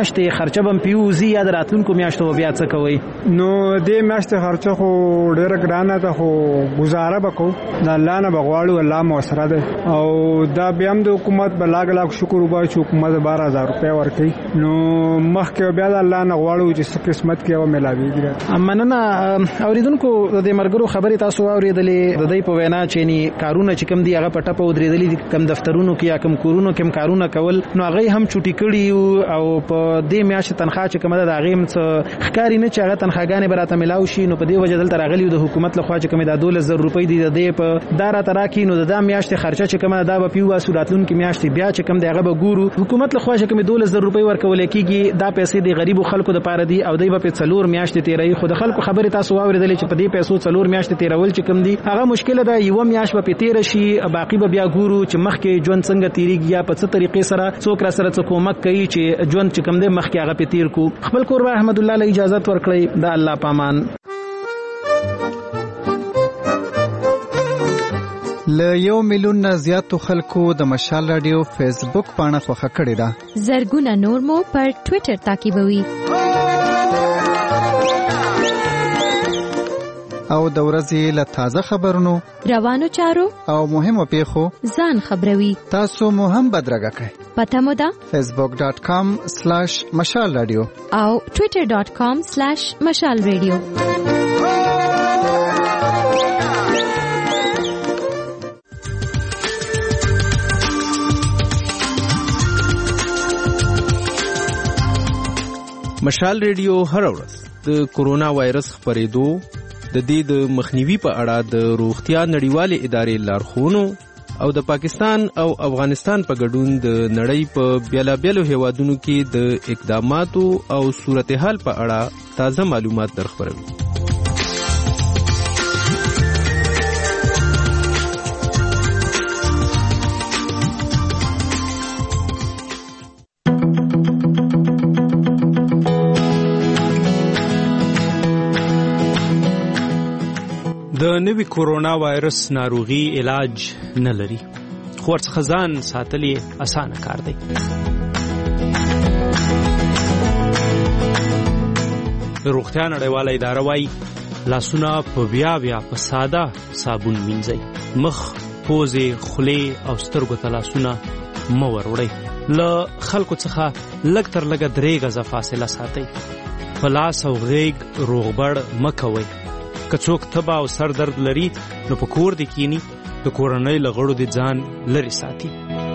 خرچه بم پیوزي یا راتلونکو میاشتو بیا څه کوي؟ نو دې میاشتې خرچه خو ډېره ګرانه ده، خو گزاره وکړو د الله نه بغواړو، الله مو سره ده. او دا بیا هم د حکومت به لاګ شکر وباسو چې حکومت 12000 روپۍ ورکړي. نو مخکې بیا د الله نه غواړو چې څه قسمت کې و ملاويږي. مننه. اوریدونکو د مرګرو خبرې تاسو اوریدلې، د دې په وینا چې ني کارونه چې کم دی هغه پټه په ودرېدلې، کم دفترونو کې یا کم کورونو کې کارونه کول، نو هغه هم چټي کړي او په دې میاشت تنخواه چې کومه ده هغه هم ښکاری نه چې هغه تنخواګانې براته ملاو شي. نو په دې وجه دلته راغلی د حکومت لخوا چې کومه د 12000 روپۍ دی د دې په دارا تراکی، نو د میاشت خرچه چې کومه دا به پیو سوراتلون کې میاشت بیا چې کوم دی هغه به ګورو. حکومت لخوا چې کومه 12000 روپۍ ورکول کېږي دا پیسې د غریبو خلکو د پاره دي او دوی به په 4 میاشت تیري. خو د خلکو خبره تاسو واوریدلې چې په دې پیسو 4 میاشت تیرول چې کوم دي هغه مشکل ده. یو میاشت به تیر شي، باقی به بیا ګورو چې مخکې ژوند څنګه تیریږي یا په څه طریقې سره څوک را سره کومک کوي چې ژوند چې کوم دی مخکې هغه په تیر کو. خپل قربا احمد الله له اجازه ورکړي. د الله پامان. له 1 میلیون نه زیاتو خلکو د مشال رادیو فیسبوک پاڼه خوښه کړې ده. زرګونه نور مو پر ټوئیټر تعقیبوي. او د ورځې له تازه خبرونو، روانو چارو او مهمو پیښو ځان خبروي. تاسو مو هم بدرګه کړئ. پته مو ده facebook.com/مشال رادیو او twitter.com/مشال رادیو. مشال ریډیو هر ورځ د کورونا وایرس خپرېدو د دې د مخنیوي په اړه د روغتیا نړیوالې ادارې لارښوونو او د پاکستان او افغانستان په ګډون د نړۍ په بیلابیلو هیوادونو کې د اقداماتو او صورتحال په اړه تازه معلومات درخبروي. د نوي کورونا وایرس ناروغي علاج نه لري، خو ورڅخه ځان ساتل یې اسانه کار دی. د روغتیا نړیواله اداره وايي لاسونه په بیا په ساده صابون مینځئ. مخ، پوزې، خولې او سترګو ته لاسونه مه وروړئ. له خلکو څخه لږ تر لږه 3 غزه فاصله ساتئ. په لاس او غیږ روغبړ مه کوئ. که څوک تبه او سر درد لري نو په کور دې کینی، د کورنۍ له غړو دې ځان لرې ساتي.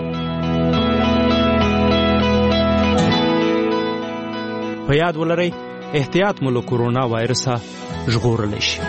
په یاد ولرئ احتیاط مو له کورونا وایرسه ژغورلی شي.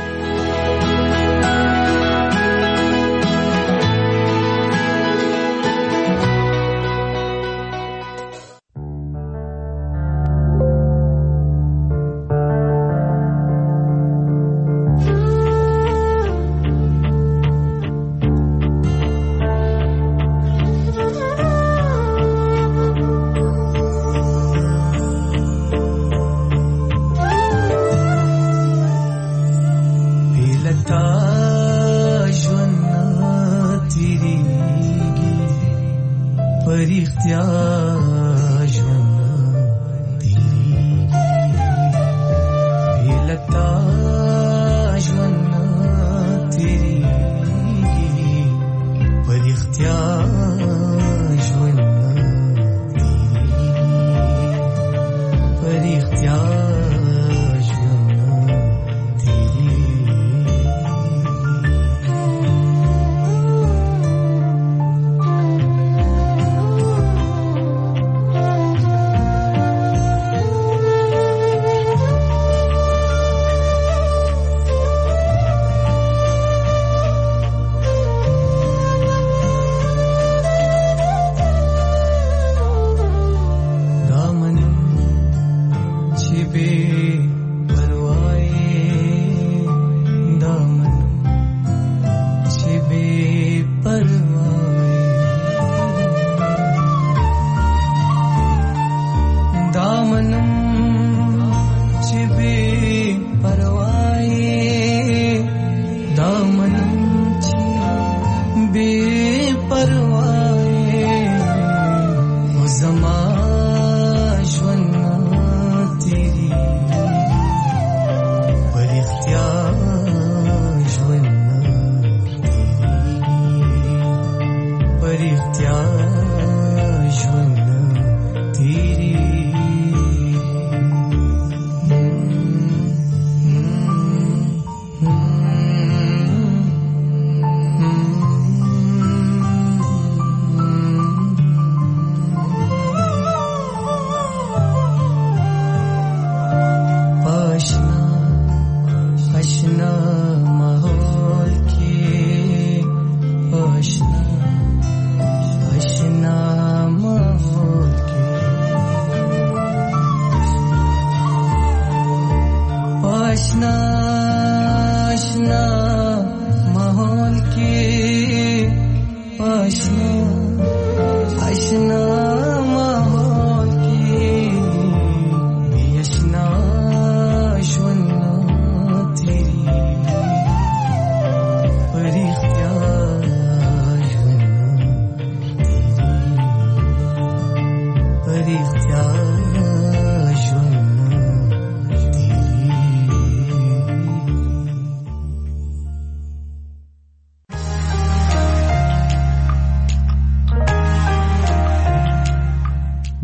زما ژوند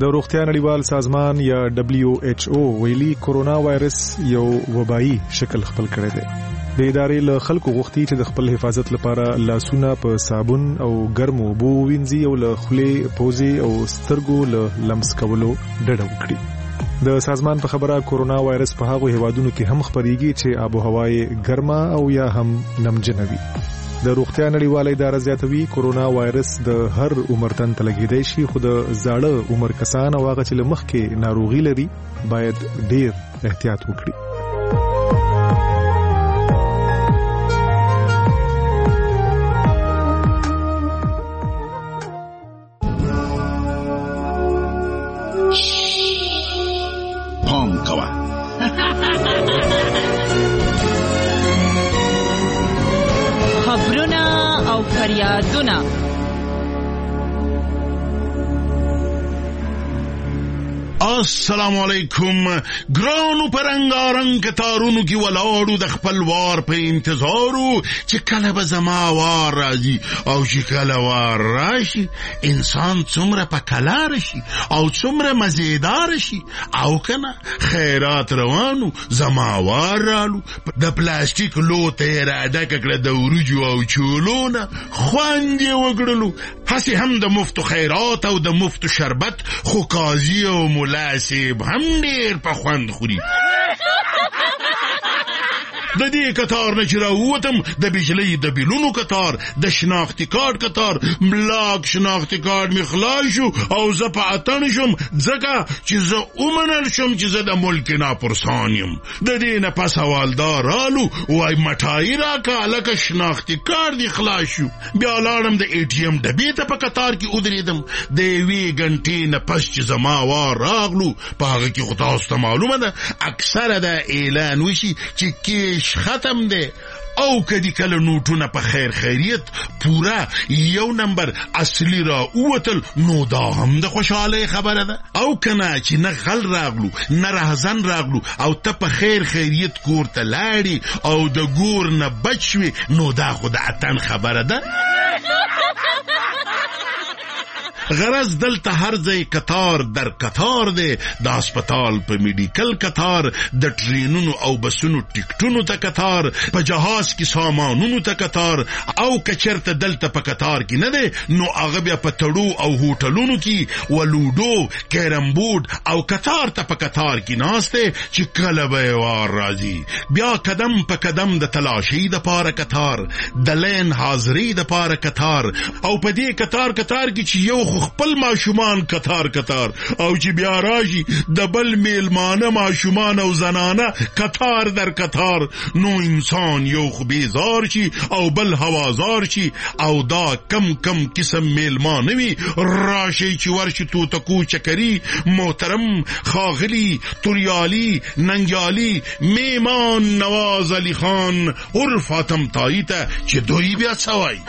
د روغتیا نړیوال سازمان یا WHO ویلي کورونا وایرس یو وبایي شکل خپل کړی دی. د ادارې له خلکو غوښتي چې د خپل حفاظت لپاره لاسونه په صابون او ګرمو اوبو وینځي او له خولې، پوزې او سترګو له لمس کولو ډډه وکړي. د سازمان په خبره کورونا وایرس په هغو هیوادونو کې هم خپریږي چې آب و هوا یې ګرمه او یا هم نمجنه وي. د روغتیا نړیواله اداره زیاتوي کورونا وایرس د هر عمر تن ته لګیدای شي، خو د زاړه عمر کسان او هغه چې له مخکې ناروغي لري باید ډیر احتیاط وکړي. خبرونه او فریادونه السلام علیکم. ګرانو پرنګارنګ کتارونو کې ولاړو د خپل وار په انتظارو چې کله به زما وار راځي او چې کله وار راشي انسان څومره په کلار شي او څومره مزیدار شي. او کنه خیرات روانو زما وار رالو د پلاستیک لوته را ډکه کړه د ورجو او چولونه خوند یې وګړلو. هسې هم د مفتو خیرات او د مفتو شربت خو قاضي او ملاسب هم ډیر په خوند خوري. د دې کتار نه چې راووتم د بجلی د بیلونو کتار، د شناختی کارت کتار، بلاک شناختی کارت می خلاص شو او زه په اتن شم ځکه چې زه ومنل شم چې زه د ملک ناپرسان یم. د دې نه پس حوالدار رالو وای مټای راکه لکه شناختی کارت دی خلاص شو. بیا لاړم د ATM ډبې ته په کتار کې ودرېدم. د یوې غنټې نه پس چې زما وار راغلو په هغه کې خو تاسو ته معلومه ده اکثره د اعلان وشي چې کیش ختم دی او کدی کله نوټونه په خیر خیریت پورا یو نمبر اصلي را اوتل نو دا هم د خوشاله خبره ده. او کنه چې نه غل راغلو نه راهزن راغلو او ته په خیر خیریت کور ته لاړې او د ګور نه بچوي نو دا خو د اتن خبره ده. غرض دلته هر ځای کتار در کتار دی، د هسپتال په میډیکل کتار، د ټرینونو او بسونو ټیکټونو ته کتار، په جهاز کې سامانونو ته کتار، او کچرته دلته په کتار کې نه دی نو هغه بیا په تړو او هوټلونو کې ولوډو کیرم بورډ او کتار ته په کتار کې ناسته چې کله به وار راځي. بیا قدم په قدم د تلاشي د پاره کتار، د لین حاضری د پاره کتار، او په دې کتار کې چې یو خپل ماشومان کتار او چې بیا راشي د بل میلمانه ماشومان او زنانه کتار در کتار نو انسان یو خو بیزار شي او بل هوازار شي. او دا کم قسم میلمانه وي راشي چې ورشي توتکو چکری محترم خاغلی توریالی ننگیالی میمان نواز علی خان عرف حاتم تایی ته چې دوی بیا سوای.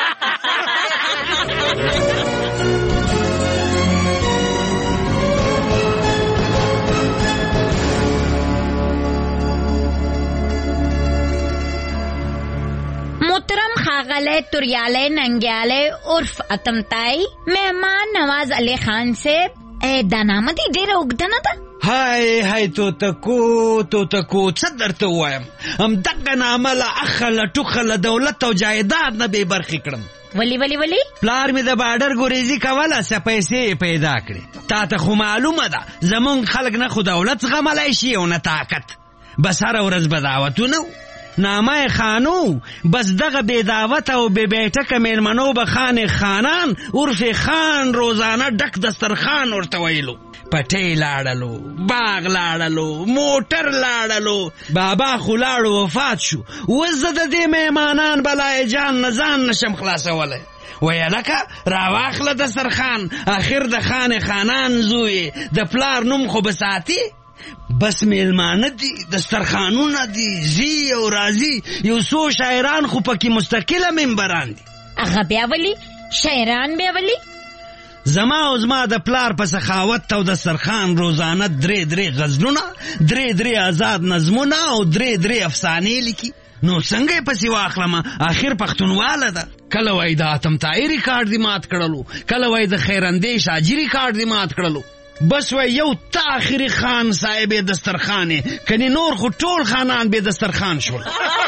محترم خاغله توریاله ننگیاله عرف اتمتائی مهمان نواز علی خان سے دا نامه دی ډیره اوږده نه ده. هاي توتکو څه درته وایم هم دغه نامه له اخله ټوخله دولت او جایداد نه بې برخې کړم. ولی پلار می د بارډر ګوریزي کوله څه پیسې پیدا کړې. تا ته خو معلومه ده زمونږ خلک نه خو دولت زغملی شي او نه طاقت. بس هره ورځ به دعوتونه نامه خانو بس دغه بے دعوت او بے بیٹک میلمنو به خان خانان عرف خان روزانه ډک دسترخوان ورته ویلو. پټی لاړلو، باغ لاړلو، موټر لاړلو، بابا خو لاړو وفات شو. اوس زه د دې مهمانان بلای جان نه ځان نشم خلاصولی. ویلکه راواخله دسترخوان اخر د خان خانان زوی د پلار نوم خو بساتی. بس میلمانه دی دسترخوانونه دی زی او رازی یو څو شاعران خو پکې مستقله منبران دي. هغه بیا ولی شاعران بیا ولی زما او زما د پلار په سخاوت او دسترخوان روزانه درې غزلونه، درې آزاد نظمونه او درې افسانې لیکي. نو څنګه پسې واخلم؟ اخر پښتونواله ده. کله وای د اتم تائی ریکارډ دی مات کړلو، کله وای د خیرندې شاجری ریکارډ دی مات کړلو. بس وای یو تاخیری خان صاحب دسترخانه کني نور خو ټول خانان به دسترخان شول.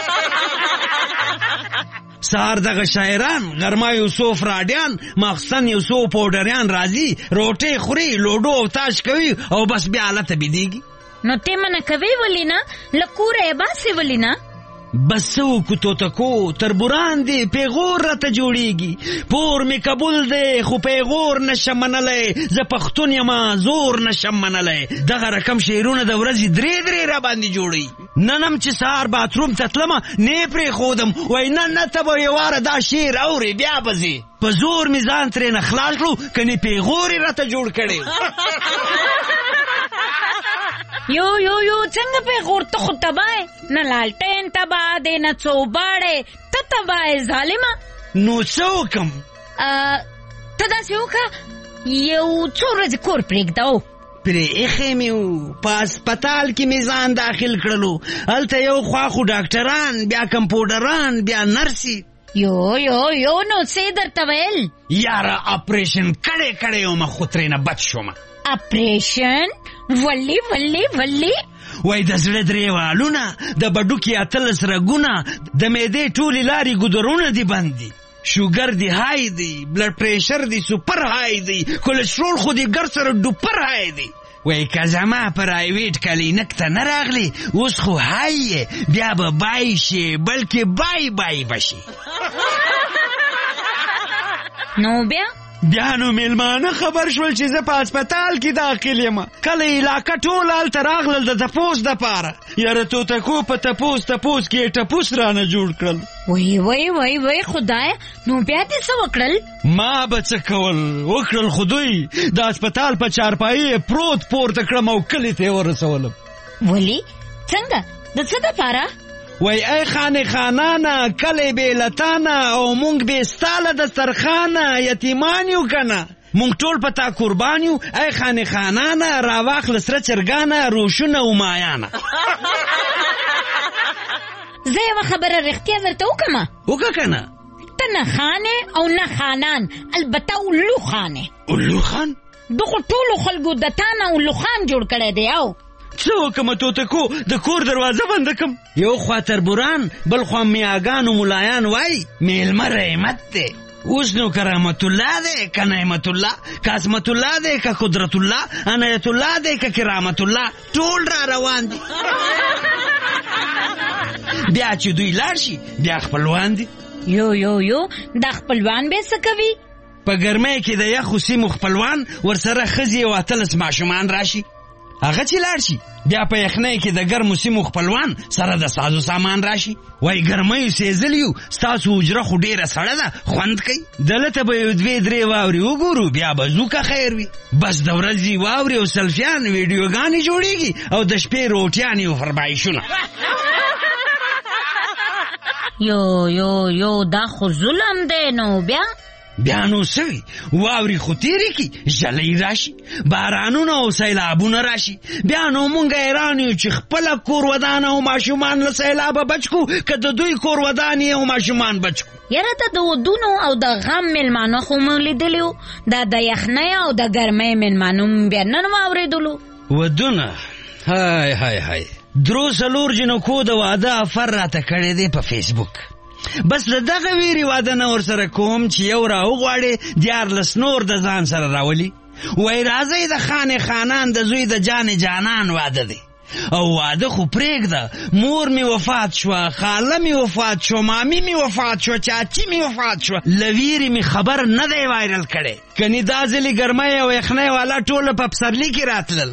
سهار دغه شاعران غرما یوسف راډیان مخصن یوسف پودریان راځي روټي خوري لوډو او تاش کوي او بس بیا حالت بيديږي. نو ته من کوي ولینا لکوره باسي ولینا بسو کو توتکو تربوران دی پیغور را ته جوړیږي پور می قبول دی خو پیغور نشم منلای ز پښتون یما زور نشم منلای دغه رقم شعرونه د ورځې درې را باندې جوړي ننم چې سهار باتروم تتلمه نه پرې خودم وای نه ته به یواره دا شعر اوري بیا بزي په زور میزان ترې نه خلاص کړو کني پیغور را ته جوړ کړي. یو څنګه پیغور ته خو تبای نه لالټین تبا دی نه څوباړې ته تبای ظالمه. نو څوکم ته داسې وکړه یو څو ورځې کور پرېږدو پرې ایښې مې و په هسپتال کې مې ځان داخل کړلو هلته یو خوا خو ډاکټران بیا کمپوډران بیا نرسي. یو نو څه درته ویل یاره اپریشن کړی وم خو ترې نه بچ شوم. اپریشن ولی وای د زړه درېوالونه د بډوکي 18 رګونه د معدې ټولې لارې ګودرونه دي بندي شوګر دی های دی بلډ پریشر دی سوپر های دی کولېسټرول خو دی ګر سره ډوپر های دی. وای که زما پرایویټ کلینیک ته نه راغلی اوس خو های بیا به بای شي بلکې بای بشي. نو بیا نو میلمانه خبر شول چې زه په هسپتال کې داخل یم کله علاقه ټول هلته راغلل د تپوس دپاره یاره توتکو په تپوس کې ټپوس رانه جوړ کړل. وای خدای نو بیا دې څه وکړل؟ ما به څه کول وکړل خو دوی د هسپتال په چارپایي پروت پورته کړم او کلي ته یې ورسولم. ولی څنګه د څه دپاره؟ وای ای خانانه کلی بې لتانه او مونږ بې ستاله دسترخانه یتیمان یو کنه مونږ ټول په تا قربان یو ای خانانه راواخله سره چرګانه روشونه او مایانه. زه یوه خبره رښتیا درته وکړه کنه ته نه خانې او نه خانان البته اولو خان دغو ټولو خلکو د تا نه اولو خان جوړ کړی دی. او څه وکړم توتکو د کور دروازه بنده کړم یو خوا تربوران بل خوا میاګان او ملایان وای میلمه رحمت دی اوس نو کرامت الله دی که نعمت الله که عصمت الله دی که قدرت الله عنایت الله دی که کرامت الله ټول را روان دي. بیا چې دوی لاړ شي بیا خپلوان دي. یو دا خپلوان به څه کوي؟ په ګرمۍ کې د یخو سیمو خپلوان ورسره ښځې او 18 ماشومان راشي هغه چې لاړ شي بیا په یخنۍ کې د ګرمو سیمو خپلوان سره د سازو سامان راشي. وای ګرمۍ سیزلیو ستاسو حجره خو ډیره سړه ده خوند کوي دلته به یو 2-3 واوري وګورو بیا به زوکه خیر وي بس د ورځې واوري او سلفیان ویډیوګانې جوړیږي او د شپې روټیانې او فرمایشونه. یو دا خو ظلم دی. نو بیا نو سوي واوري خو تیری کی ژلۍ راشي بارانونه او سیلابونه راشي بیا نو مونږ ایران یو چې خپل کور ودان او ماشومان له سیلاب بچکو که د دوی کور ودان او ماشومان بچکو. یاره ته د ودونو او د غم میلمانه خو مونږ لیدلیو دا د یخنۍ او د ګرمۍ میلمانو بیا نن واورېدلو. ودونه های 3 جنکو د واده افر راته کړی دی په فیسبوک بس دغه ویری واده نه ورسره کوم چې یو راوغواړي 14 نور د ځان سره راولي وای راځي د خانان د زوی د جانان واده دی او واده خو پرېږده مور می وفات شو خاله می وفات شو مامی می وفات شو چاچی می وفات شو لویری می خبر نه دی وایرل کړي کني دا ځلې ګرمۍ او یخنۍ والا ټول په پسرلی کې راتلل.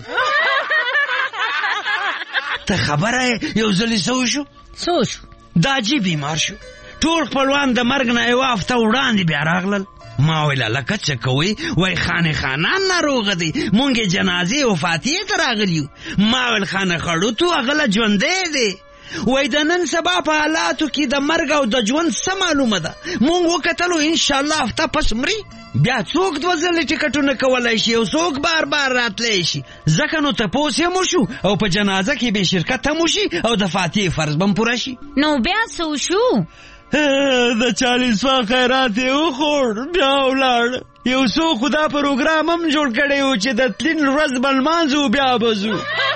ته خبره یو ځلې څه شو دا جی بیمار شو ټول خپلوان د مرګ نه یو هفته وړاندې بیا راغلل. ما ویل لکه څه کوئ؟ وای خانان ناروغه دی مونږ جنازې وفاتیې ته راغلیو. ما ویل خانه خړوتو هغه لا ژوندی دی. وای د نن سبا په حالاتو کې د مرګ او د ژوند څه معلومه ده مونږ وکتلو انشاءالله هفته پس مري بیا څوک 2 ځله ټکټونه کولی شي او څوک بار راتلی شي ځکه نو تپوس یې وشو او په جنازه کې به شرکت هم وشي او د فاتحې فرض به هم پوره شي. نو بیا څه وشو؟ د 40 خیرات یې وخوړ بیا ولاړ یو څوک خو دا پروګرام هم جوړ کړی و چې د تلین ورځ به لمانځو بیا به ځو.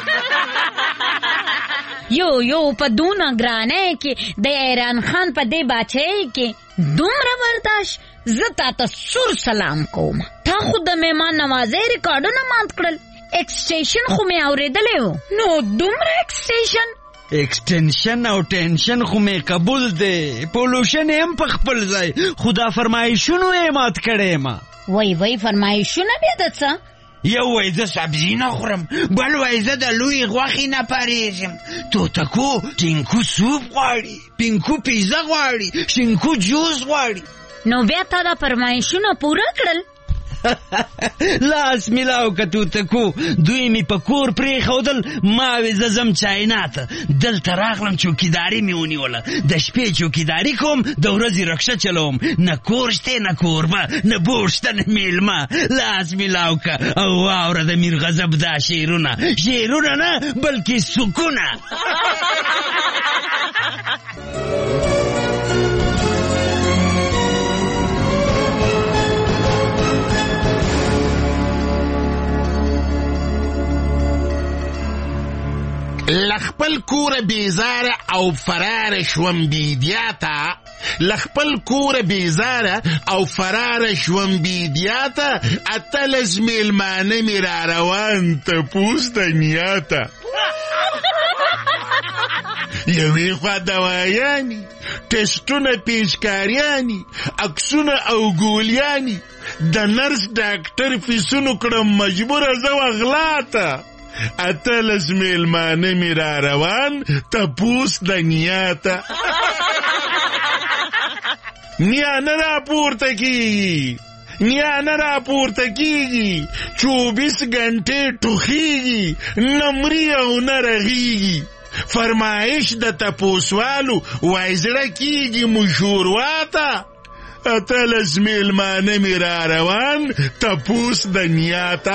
یو په دونه ګرانۍ کې د عمران خان په دې بادشاهۍ کې دومره برداشت، زه تا ته سور سلام کوم. تا خو د مهمان نوازۍ ریکارډونه مات کړل. ایکسټیشن خو مې اورېدلی و، نو دومره ایکسټینشن او ټینشن خو مې قبول دی، پولوشن هم په خپل ځای، خو دا فرمایشونو یې مات کړی ما. وای فرمایشونه بیا د څه؟ یو وای زه سبزي نه خورم، بل وای زه د لوی غوښې نه پرهیزم، توتکو ټینکو سوپ غواړي، پینکو پیزا غواړي، شینکو جوس غواړي. نو بیا تا دا فرمایشونه پوره کړل؟ لاس میلاو که توتکو، دوی می په کور پرېښودل، ما وې زه ځم چاینا ته، دلته راغلم چوکیداري مې ونیوله، د شپې چوکیداري کوم، د ورځې رکشه چلوم، نه کور شته نه کوربه، نه بوټ شته نه میلمه. لاس میلاو که او واوره د میر غضب دا شعرونه نه بلکې سکونه. لخپل کور بیزاره او فرار شوم بیدیاتا، لخپل کور بیزاره او فرار شوم بیدیاتا، اتلس میلمانه می را روان تپوس دنیاتا. یوی خوا دوایانی، ټسټونه پیچکاریانی، عکسونه او ګولیانی، د نرس ډاکټر فیسونو کړم مجبوره زه وغلاته. اتلس میلمانه می را روان تپوس دنیاتا. نیا نه راپورته کیږي 24 غنټې ټوخیږي، نمرې او نه رغیږي. فرمایش د تپوسوالو وای زړه کیږي مشورواته. اتلس میلمانه می را روان تپوس دنیاتا.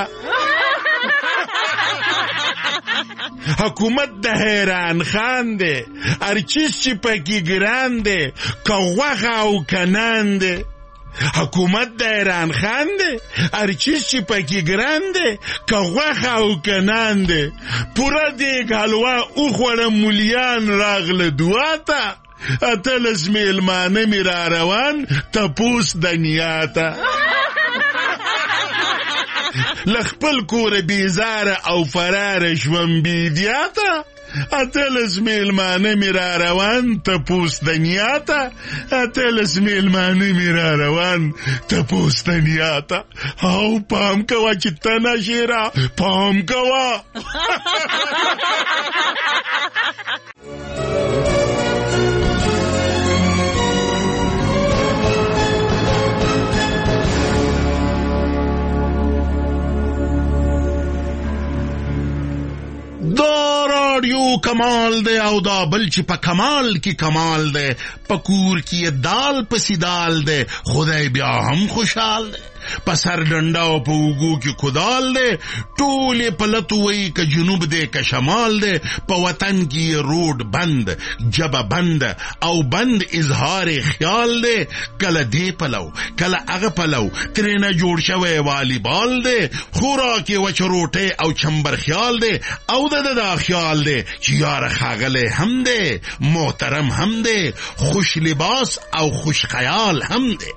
حکومت د حیران خان دی، هر چیز چې پکې ګران دی، که غوښه او که نان دی. حکومت د حیران خان دی، هر چیز چې پکې ګران دی، که غوښه او که نان دی. پوره دیګ حلوا وخوړه مولیان راغله دعا ته. اتلس میلمانه می را روان تپوس دنیاتا. لخپل کور بیزاره او فرار شوم بیدیاتا، اتلس میلمانه می را روان تپوس دنیاتا. اتلس میلمانه می را روان تپوس دنیاتا. او پام کوا چې تنا شیرا پام کوا. دا رادیو کمال ده او دا بل چې په کمال کې کمال ده، په کور کې دال پسې دال ده، خدای بیا هم خوشحال ده. په سر ډنډا او په اوږو کې کودال ده، ټولې پلت وایي که جنوب ده که شمال ده. په وطن کې روډ بند، جبه بند او بند اظهار خیال ده. کله دې پلو کله هغه پلو ترېنه جوړ شوی والیبال ده. خوراک یې وچ روټۍ او چمبر خیال ده، او دا خیال ده چې یار ښاغلی هم ده، محترم هم ده، خوش لباس او خوش خیال هم ده.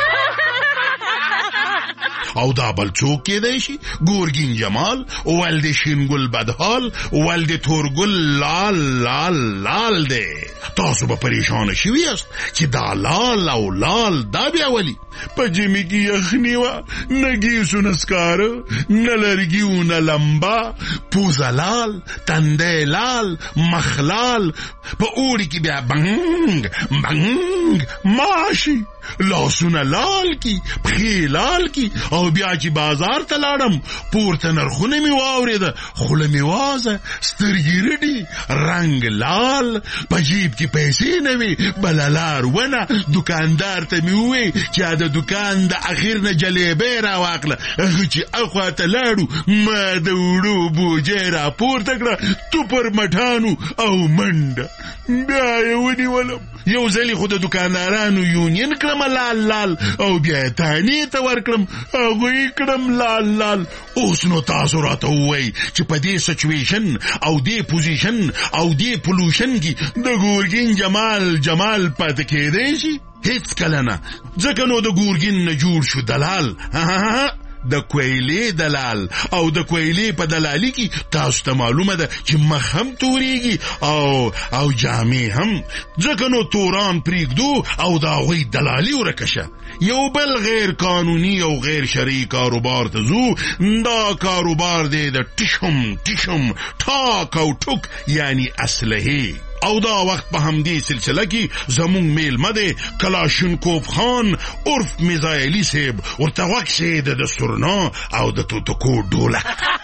او دا بل څوک کېدی شي؟ ګورګین جمال، ولد شینګل بدحال، ولد تورګل لال لال لال دی. تاسو به پریشانه شوي یاست چې دا لال او لال دا بیا ولي؟ په ژمي کې یخني وه، نه ګیسونه سکاره، نه لرګي و نه لمبه، پوزه لال، تندی لال، مخ لال. په اوړي کې بیا بنګ بنګ ماشي، لاسونه لال کی، پښې لال کی. او بیا چې بازار ته لاړم پورته نرخونه مې واورېده، خوله مې وازه، سترګې رډې، رنګ لال. په جیب کې پیسې نه وې، بله لار ونه. دکاندار ته مې ووې چې د دکان د اخر نه جلیبۍ راواخله. هغه چې اخوا ته لاړو ما د وړو بوجۍ راپورته کړه، تو پر مټانو او منډه. بیا یې ونیولم، یو ځلې خو د دکاندارانو یونین کړم کړم لال لال او بیا تانې ته ورکړم هغوی کړم لال لال. اوس نو تاسو راته ووایئ چې په دې سچویشن او دې پوزیشن او دې پولوشن کې د ګورګین جمال پاتې کېدی شي؟ هیڅ کله نه. ځکه نو د ګورګین نه جوړ شو دلال، د کویلې دلال، او د کویلې په دلالي کې تاسو ته معلومه ده چې مخ هم تورېږي او جامې هم. ځکه نو توران پرېږدو او د هغوی دلالي ورکه شه. یو بل غیر قانوني او غیر شرعي کاروبار ته ځو. دا کاروبار دی د ټشم ټاک او ټوک یعنی اسلحې. او دا وخت په همدې سلسله کې زمونږ میلمه دی کلاشینکوف خان عرف میزایلی صاحب، ورته غوږ شي د سورنا او د توتکو ډوله.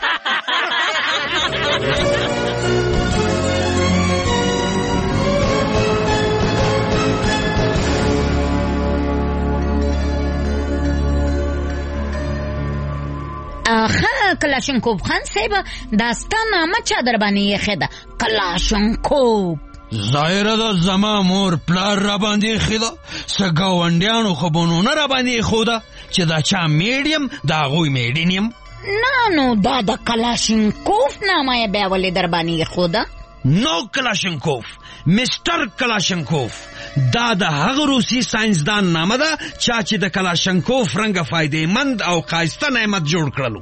کلاشینکوف خان صاحب دا ستا نامه چا در باندې ایښې ده؟ کلاشینکوف ظاهره ده زما مور پلار را باندې ایښې ده، څه ګاونډیانو خو به نو نه را باندې ایښوده چې دا چا میډیم د هغوی میډینیم. نو دا د کلاشینکوف نامه یې بیا ولې در باندې ایښوده؟ نو کلاشینکوف، مستر کلاشینکوف دا د هغه روسي ساینسدان نامه ده چا چې د کلاشینکوف رنګه فایدهمند او ښایسته نعمت جوړ کړلو.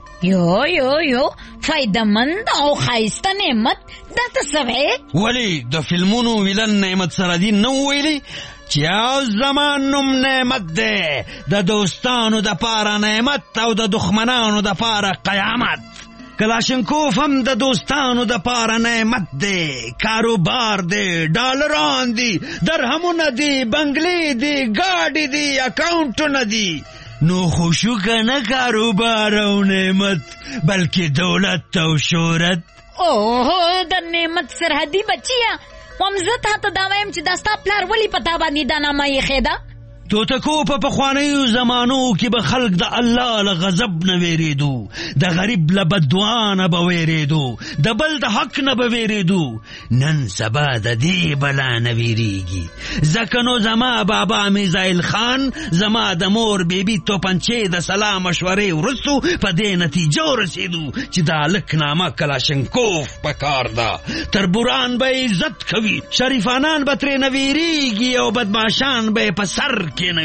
یو فایدهمند او ښایسته نعمت دا ته څه وایې؟ ولې د فلمونو ویلن نعمت سرحدي نه ویلي چې زما نوم نعمت دی، د دوستانو د پاره نعمت او د دښمنانو د پاره قیامت. کلاشینکوف هم د دوستانو د پاره نعمت دی، کاروبار دی، ډالران دی، درهمونه دی، بنگلې دی، گاډي دی، اکاونټونه دی. نو خوشو کنه کاروبار او نعمت بلکې دولت او شهرت. اوه د نعمت سرحدي بچیا، ومزه تا ته دا وایم چې دا ستا پلار ولې په تا باندې دا نامه ایښې ده؟ توتکو په پخوانیو زمانو کې به خلق د الله له غضب نه ویریدو، د غریب له بددعا نه به ویریدو، د بل د حق نه به ویریدو. نن سبا د دې بلا نه ویریږي. ځکه نو زما بابا میزایل خان زما د مور بیبي توپنچې د سلام مشورې وروستو په دې نتیجه ورسېدو چې دا هلک نامه کلاشینکوف په کار ده. تربوران به عزت کوي، شریفانان به ترې نه ویریږي او بدماشان به په سر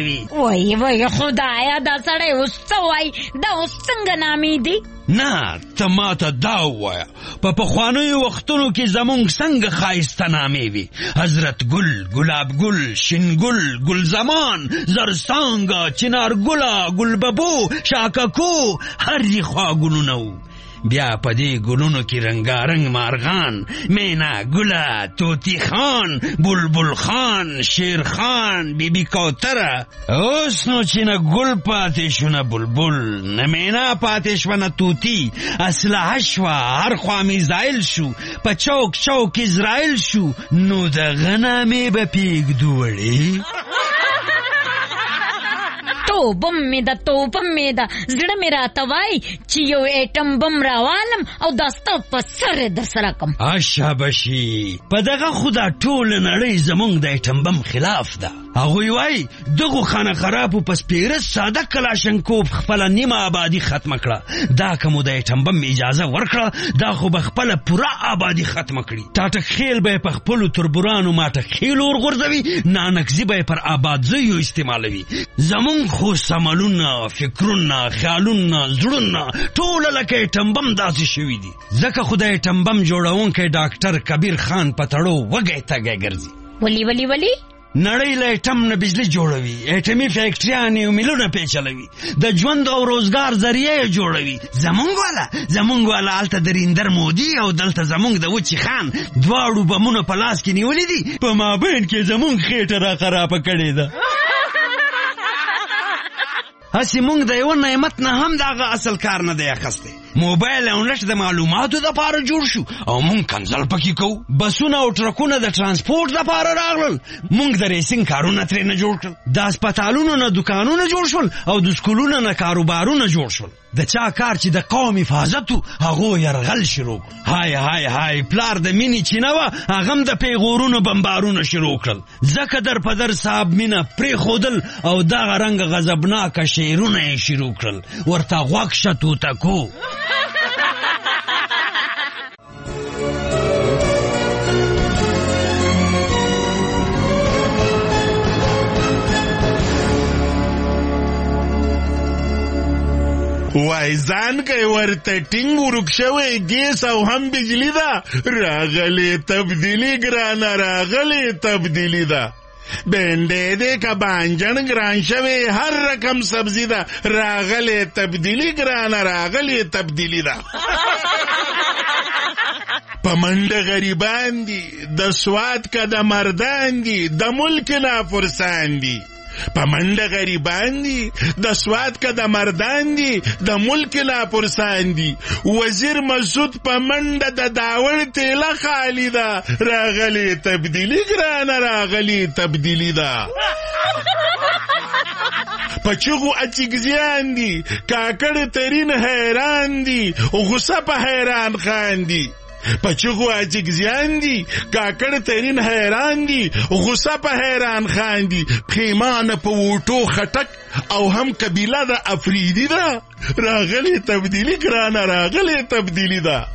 وای خدایا دا سړی اوس څه وای؟ دا اوس څنګه نامې دي؟ نه ته ماته دا ووایه په پخوانیو وختونو کې زمونږ څنګه ښایسته نامې وي؟ حضرت ګل، ګلاب ګل، شین ګل، ګل زمان، زرسانګه، چنار ګله، ګل ببو، شاککو، هر یې خوا ګلونه وو. بیا په دې ګلونو کې رنګارنګ مارغان، مینا ګله، توتی خان، بلبل خان، شیر خان، بیبي کوتره. اوس نو چې نه ګل پاتې شو نه بلبل، نه مینا پاتې شوه نه توتی، اسلحه شوه، هر خوا میزایل شو، په چوک چوک اسرائیل شو. نو دغه نامې به پرېږدو وړې؟ توبم می ده زړه می راته وای چې یو ایټم بم راوالم او دا ستا په سر در سره کم. شاباشي، په دغه خو دا ټوله نړۍ زمونږ د ایټم بم خلاف ده. هغوی وای دغو خانه خرابو په سپیره ساده کلاشینکوف خپله نیمه آبادي ختمه کړه. دا که مو د ایټم بم اجازه ورکړه دا خو به خپله پوره آبادي ختمه کړي. ټاټک خیل به یې په خپلو تربورانو ماټک خیل ورغورځوي، نانکزي به یې پر آبادزیو استعمالوي. زمونږ خو سملونه، فکرونه، خیالونه، زړونه ټوله لکه ایټم بم داسې شوي دي. ځکه خو د ایټم بم جوړونکی ډاکټر کبیر خان په تړو وږی تږی ګرځي. ولی نړۍ له ایټم نه بجلی جوړوي، ایټمي فیکټریانې او میلونه پیچلوي، د ژوند او روزګار ذریعه جوړوي. زمونږ والا هلته دریندر مودي او دلته زمونږ د وچی خان دواړو بمونه په لاس کې نیولي دي، په مابین کې زمونږ خېټه را خرابه کړې ده. هسې مونږ د یوه نعمت نه هم د هغه اصل کار نه دی اخیستی. موبایل او نت د معلوماتو لپاره جوړ شو او مونږ کنځل پکې کوو. بسونه او ټرکونه د ترانسپورت لپاره راغلل، مونږ د ریسینګ کارونه ترې نه جوړ کړل. د هسپتالونو نه دکانونه جوړ شول او د سکولونو نه کاروبارونه جوړ شول. د چا کار چې د قوم حفاظت و هغه یرغل شروع. های پلار د مینې چینه وه، هغه هم د پیغورونو بمبارونه شروع کړل. ځکه در په در صاحب مینه پرېښودل او دغه رنګ غضبناکه شعرونه یې شروع کړل. ورته غوږ شه توتکو. وای ځان کوي ورته ټینګ ورک شوی ګیس او هم بجلی ده، راغلی تبدیلی ګرانه راغلی تبدیلی ده. بنډې دې که بانجن ګران شوی، هر رقم سبزی ده، راغلی تبدیلی ګرانه راغلی تبدیلی ده. په منډه غریبان دي، د سواد که د مردان دي، د ملک نافرسان دي. په منډه غریبان دي، د سواد که د مردان دي، د ملک ناپرسان دي. وزیر مسعود په منډه د داور تیله خالی ده، راغلی تبدیلی ګرانه راغلی تبدیلی ده. په چغو اچګزیان دي، کاکړ ترین حیران دي، غصه په حیران خان دي. پچغو اجگزیان دی، کاکڑ ترین حیران دی، غصه په حیران خان دی. پخیمان په ووټو خټک او هم قبیله د افریدی ده، راغلی تبدیلی ګرانه راغلی تبدیلی ده.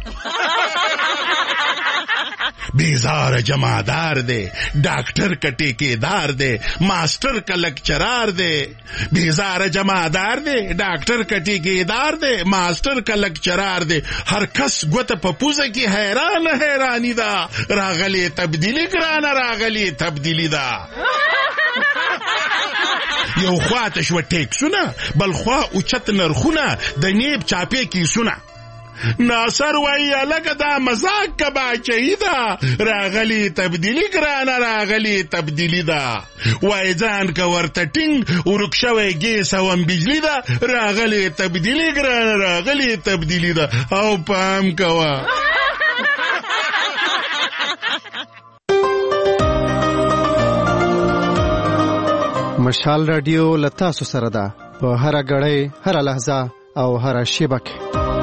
بیزار جمادار دے، ڈاکٹر کا ٹیکیدار دے، ماسٹر کا لیکچرار دے. بیزار جمادار دے، ڈاکٹر کا ٹیکیدار دے، ماسٹر کا لیکچرار دے. ہر کس گوت پپوزه کی حیران حیرانی دا، راغلی تبدیلی ګرانه راغلی تبدیلی دا. یو خوا تشو ټیکسونه، بل خوا اوچت نرخونه، د نیب چاپی کیسونه. ناصر وای لکه دا مزاق کا باچهی دا، راغلی تبدیلی ګرانه راغلی تبدیلی دا. وای ځان که ورته ټینګ ورک شوی ګیس او هم بجلی دا، راغلی تبدیلی ګرانه راغلی تبدیلی دا. او پام کوه. مشال رادیو له تاسو سره ده په هره غړۍ، هره لحظه او هره شیبه کې.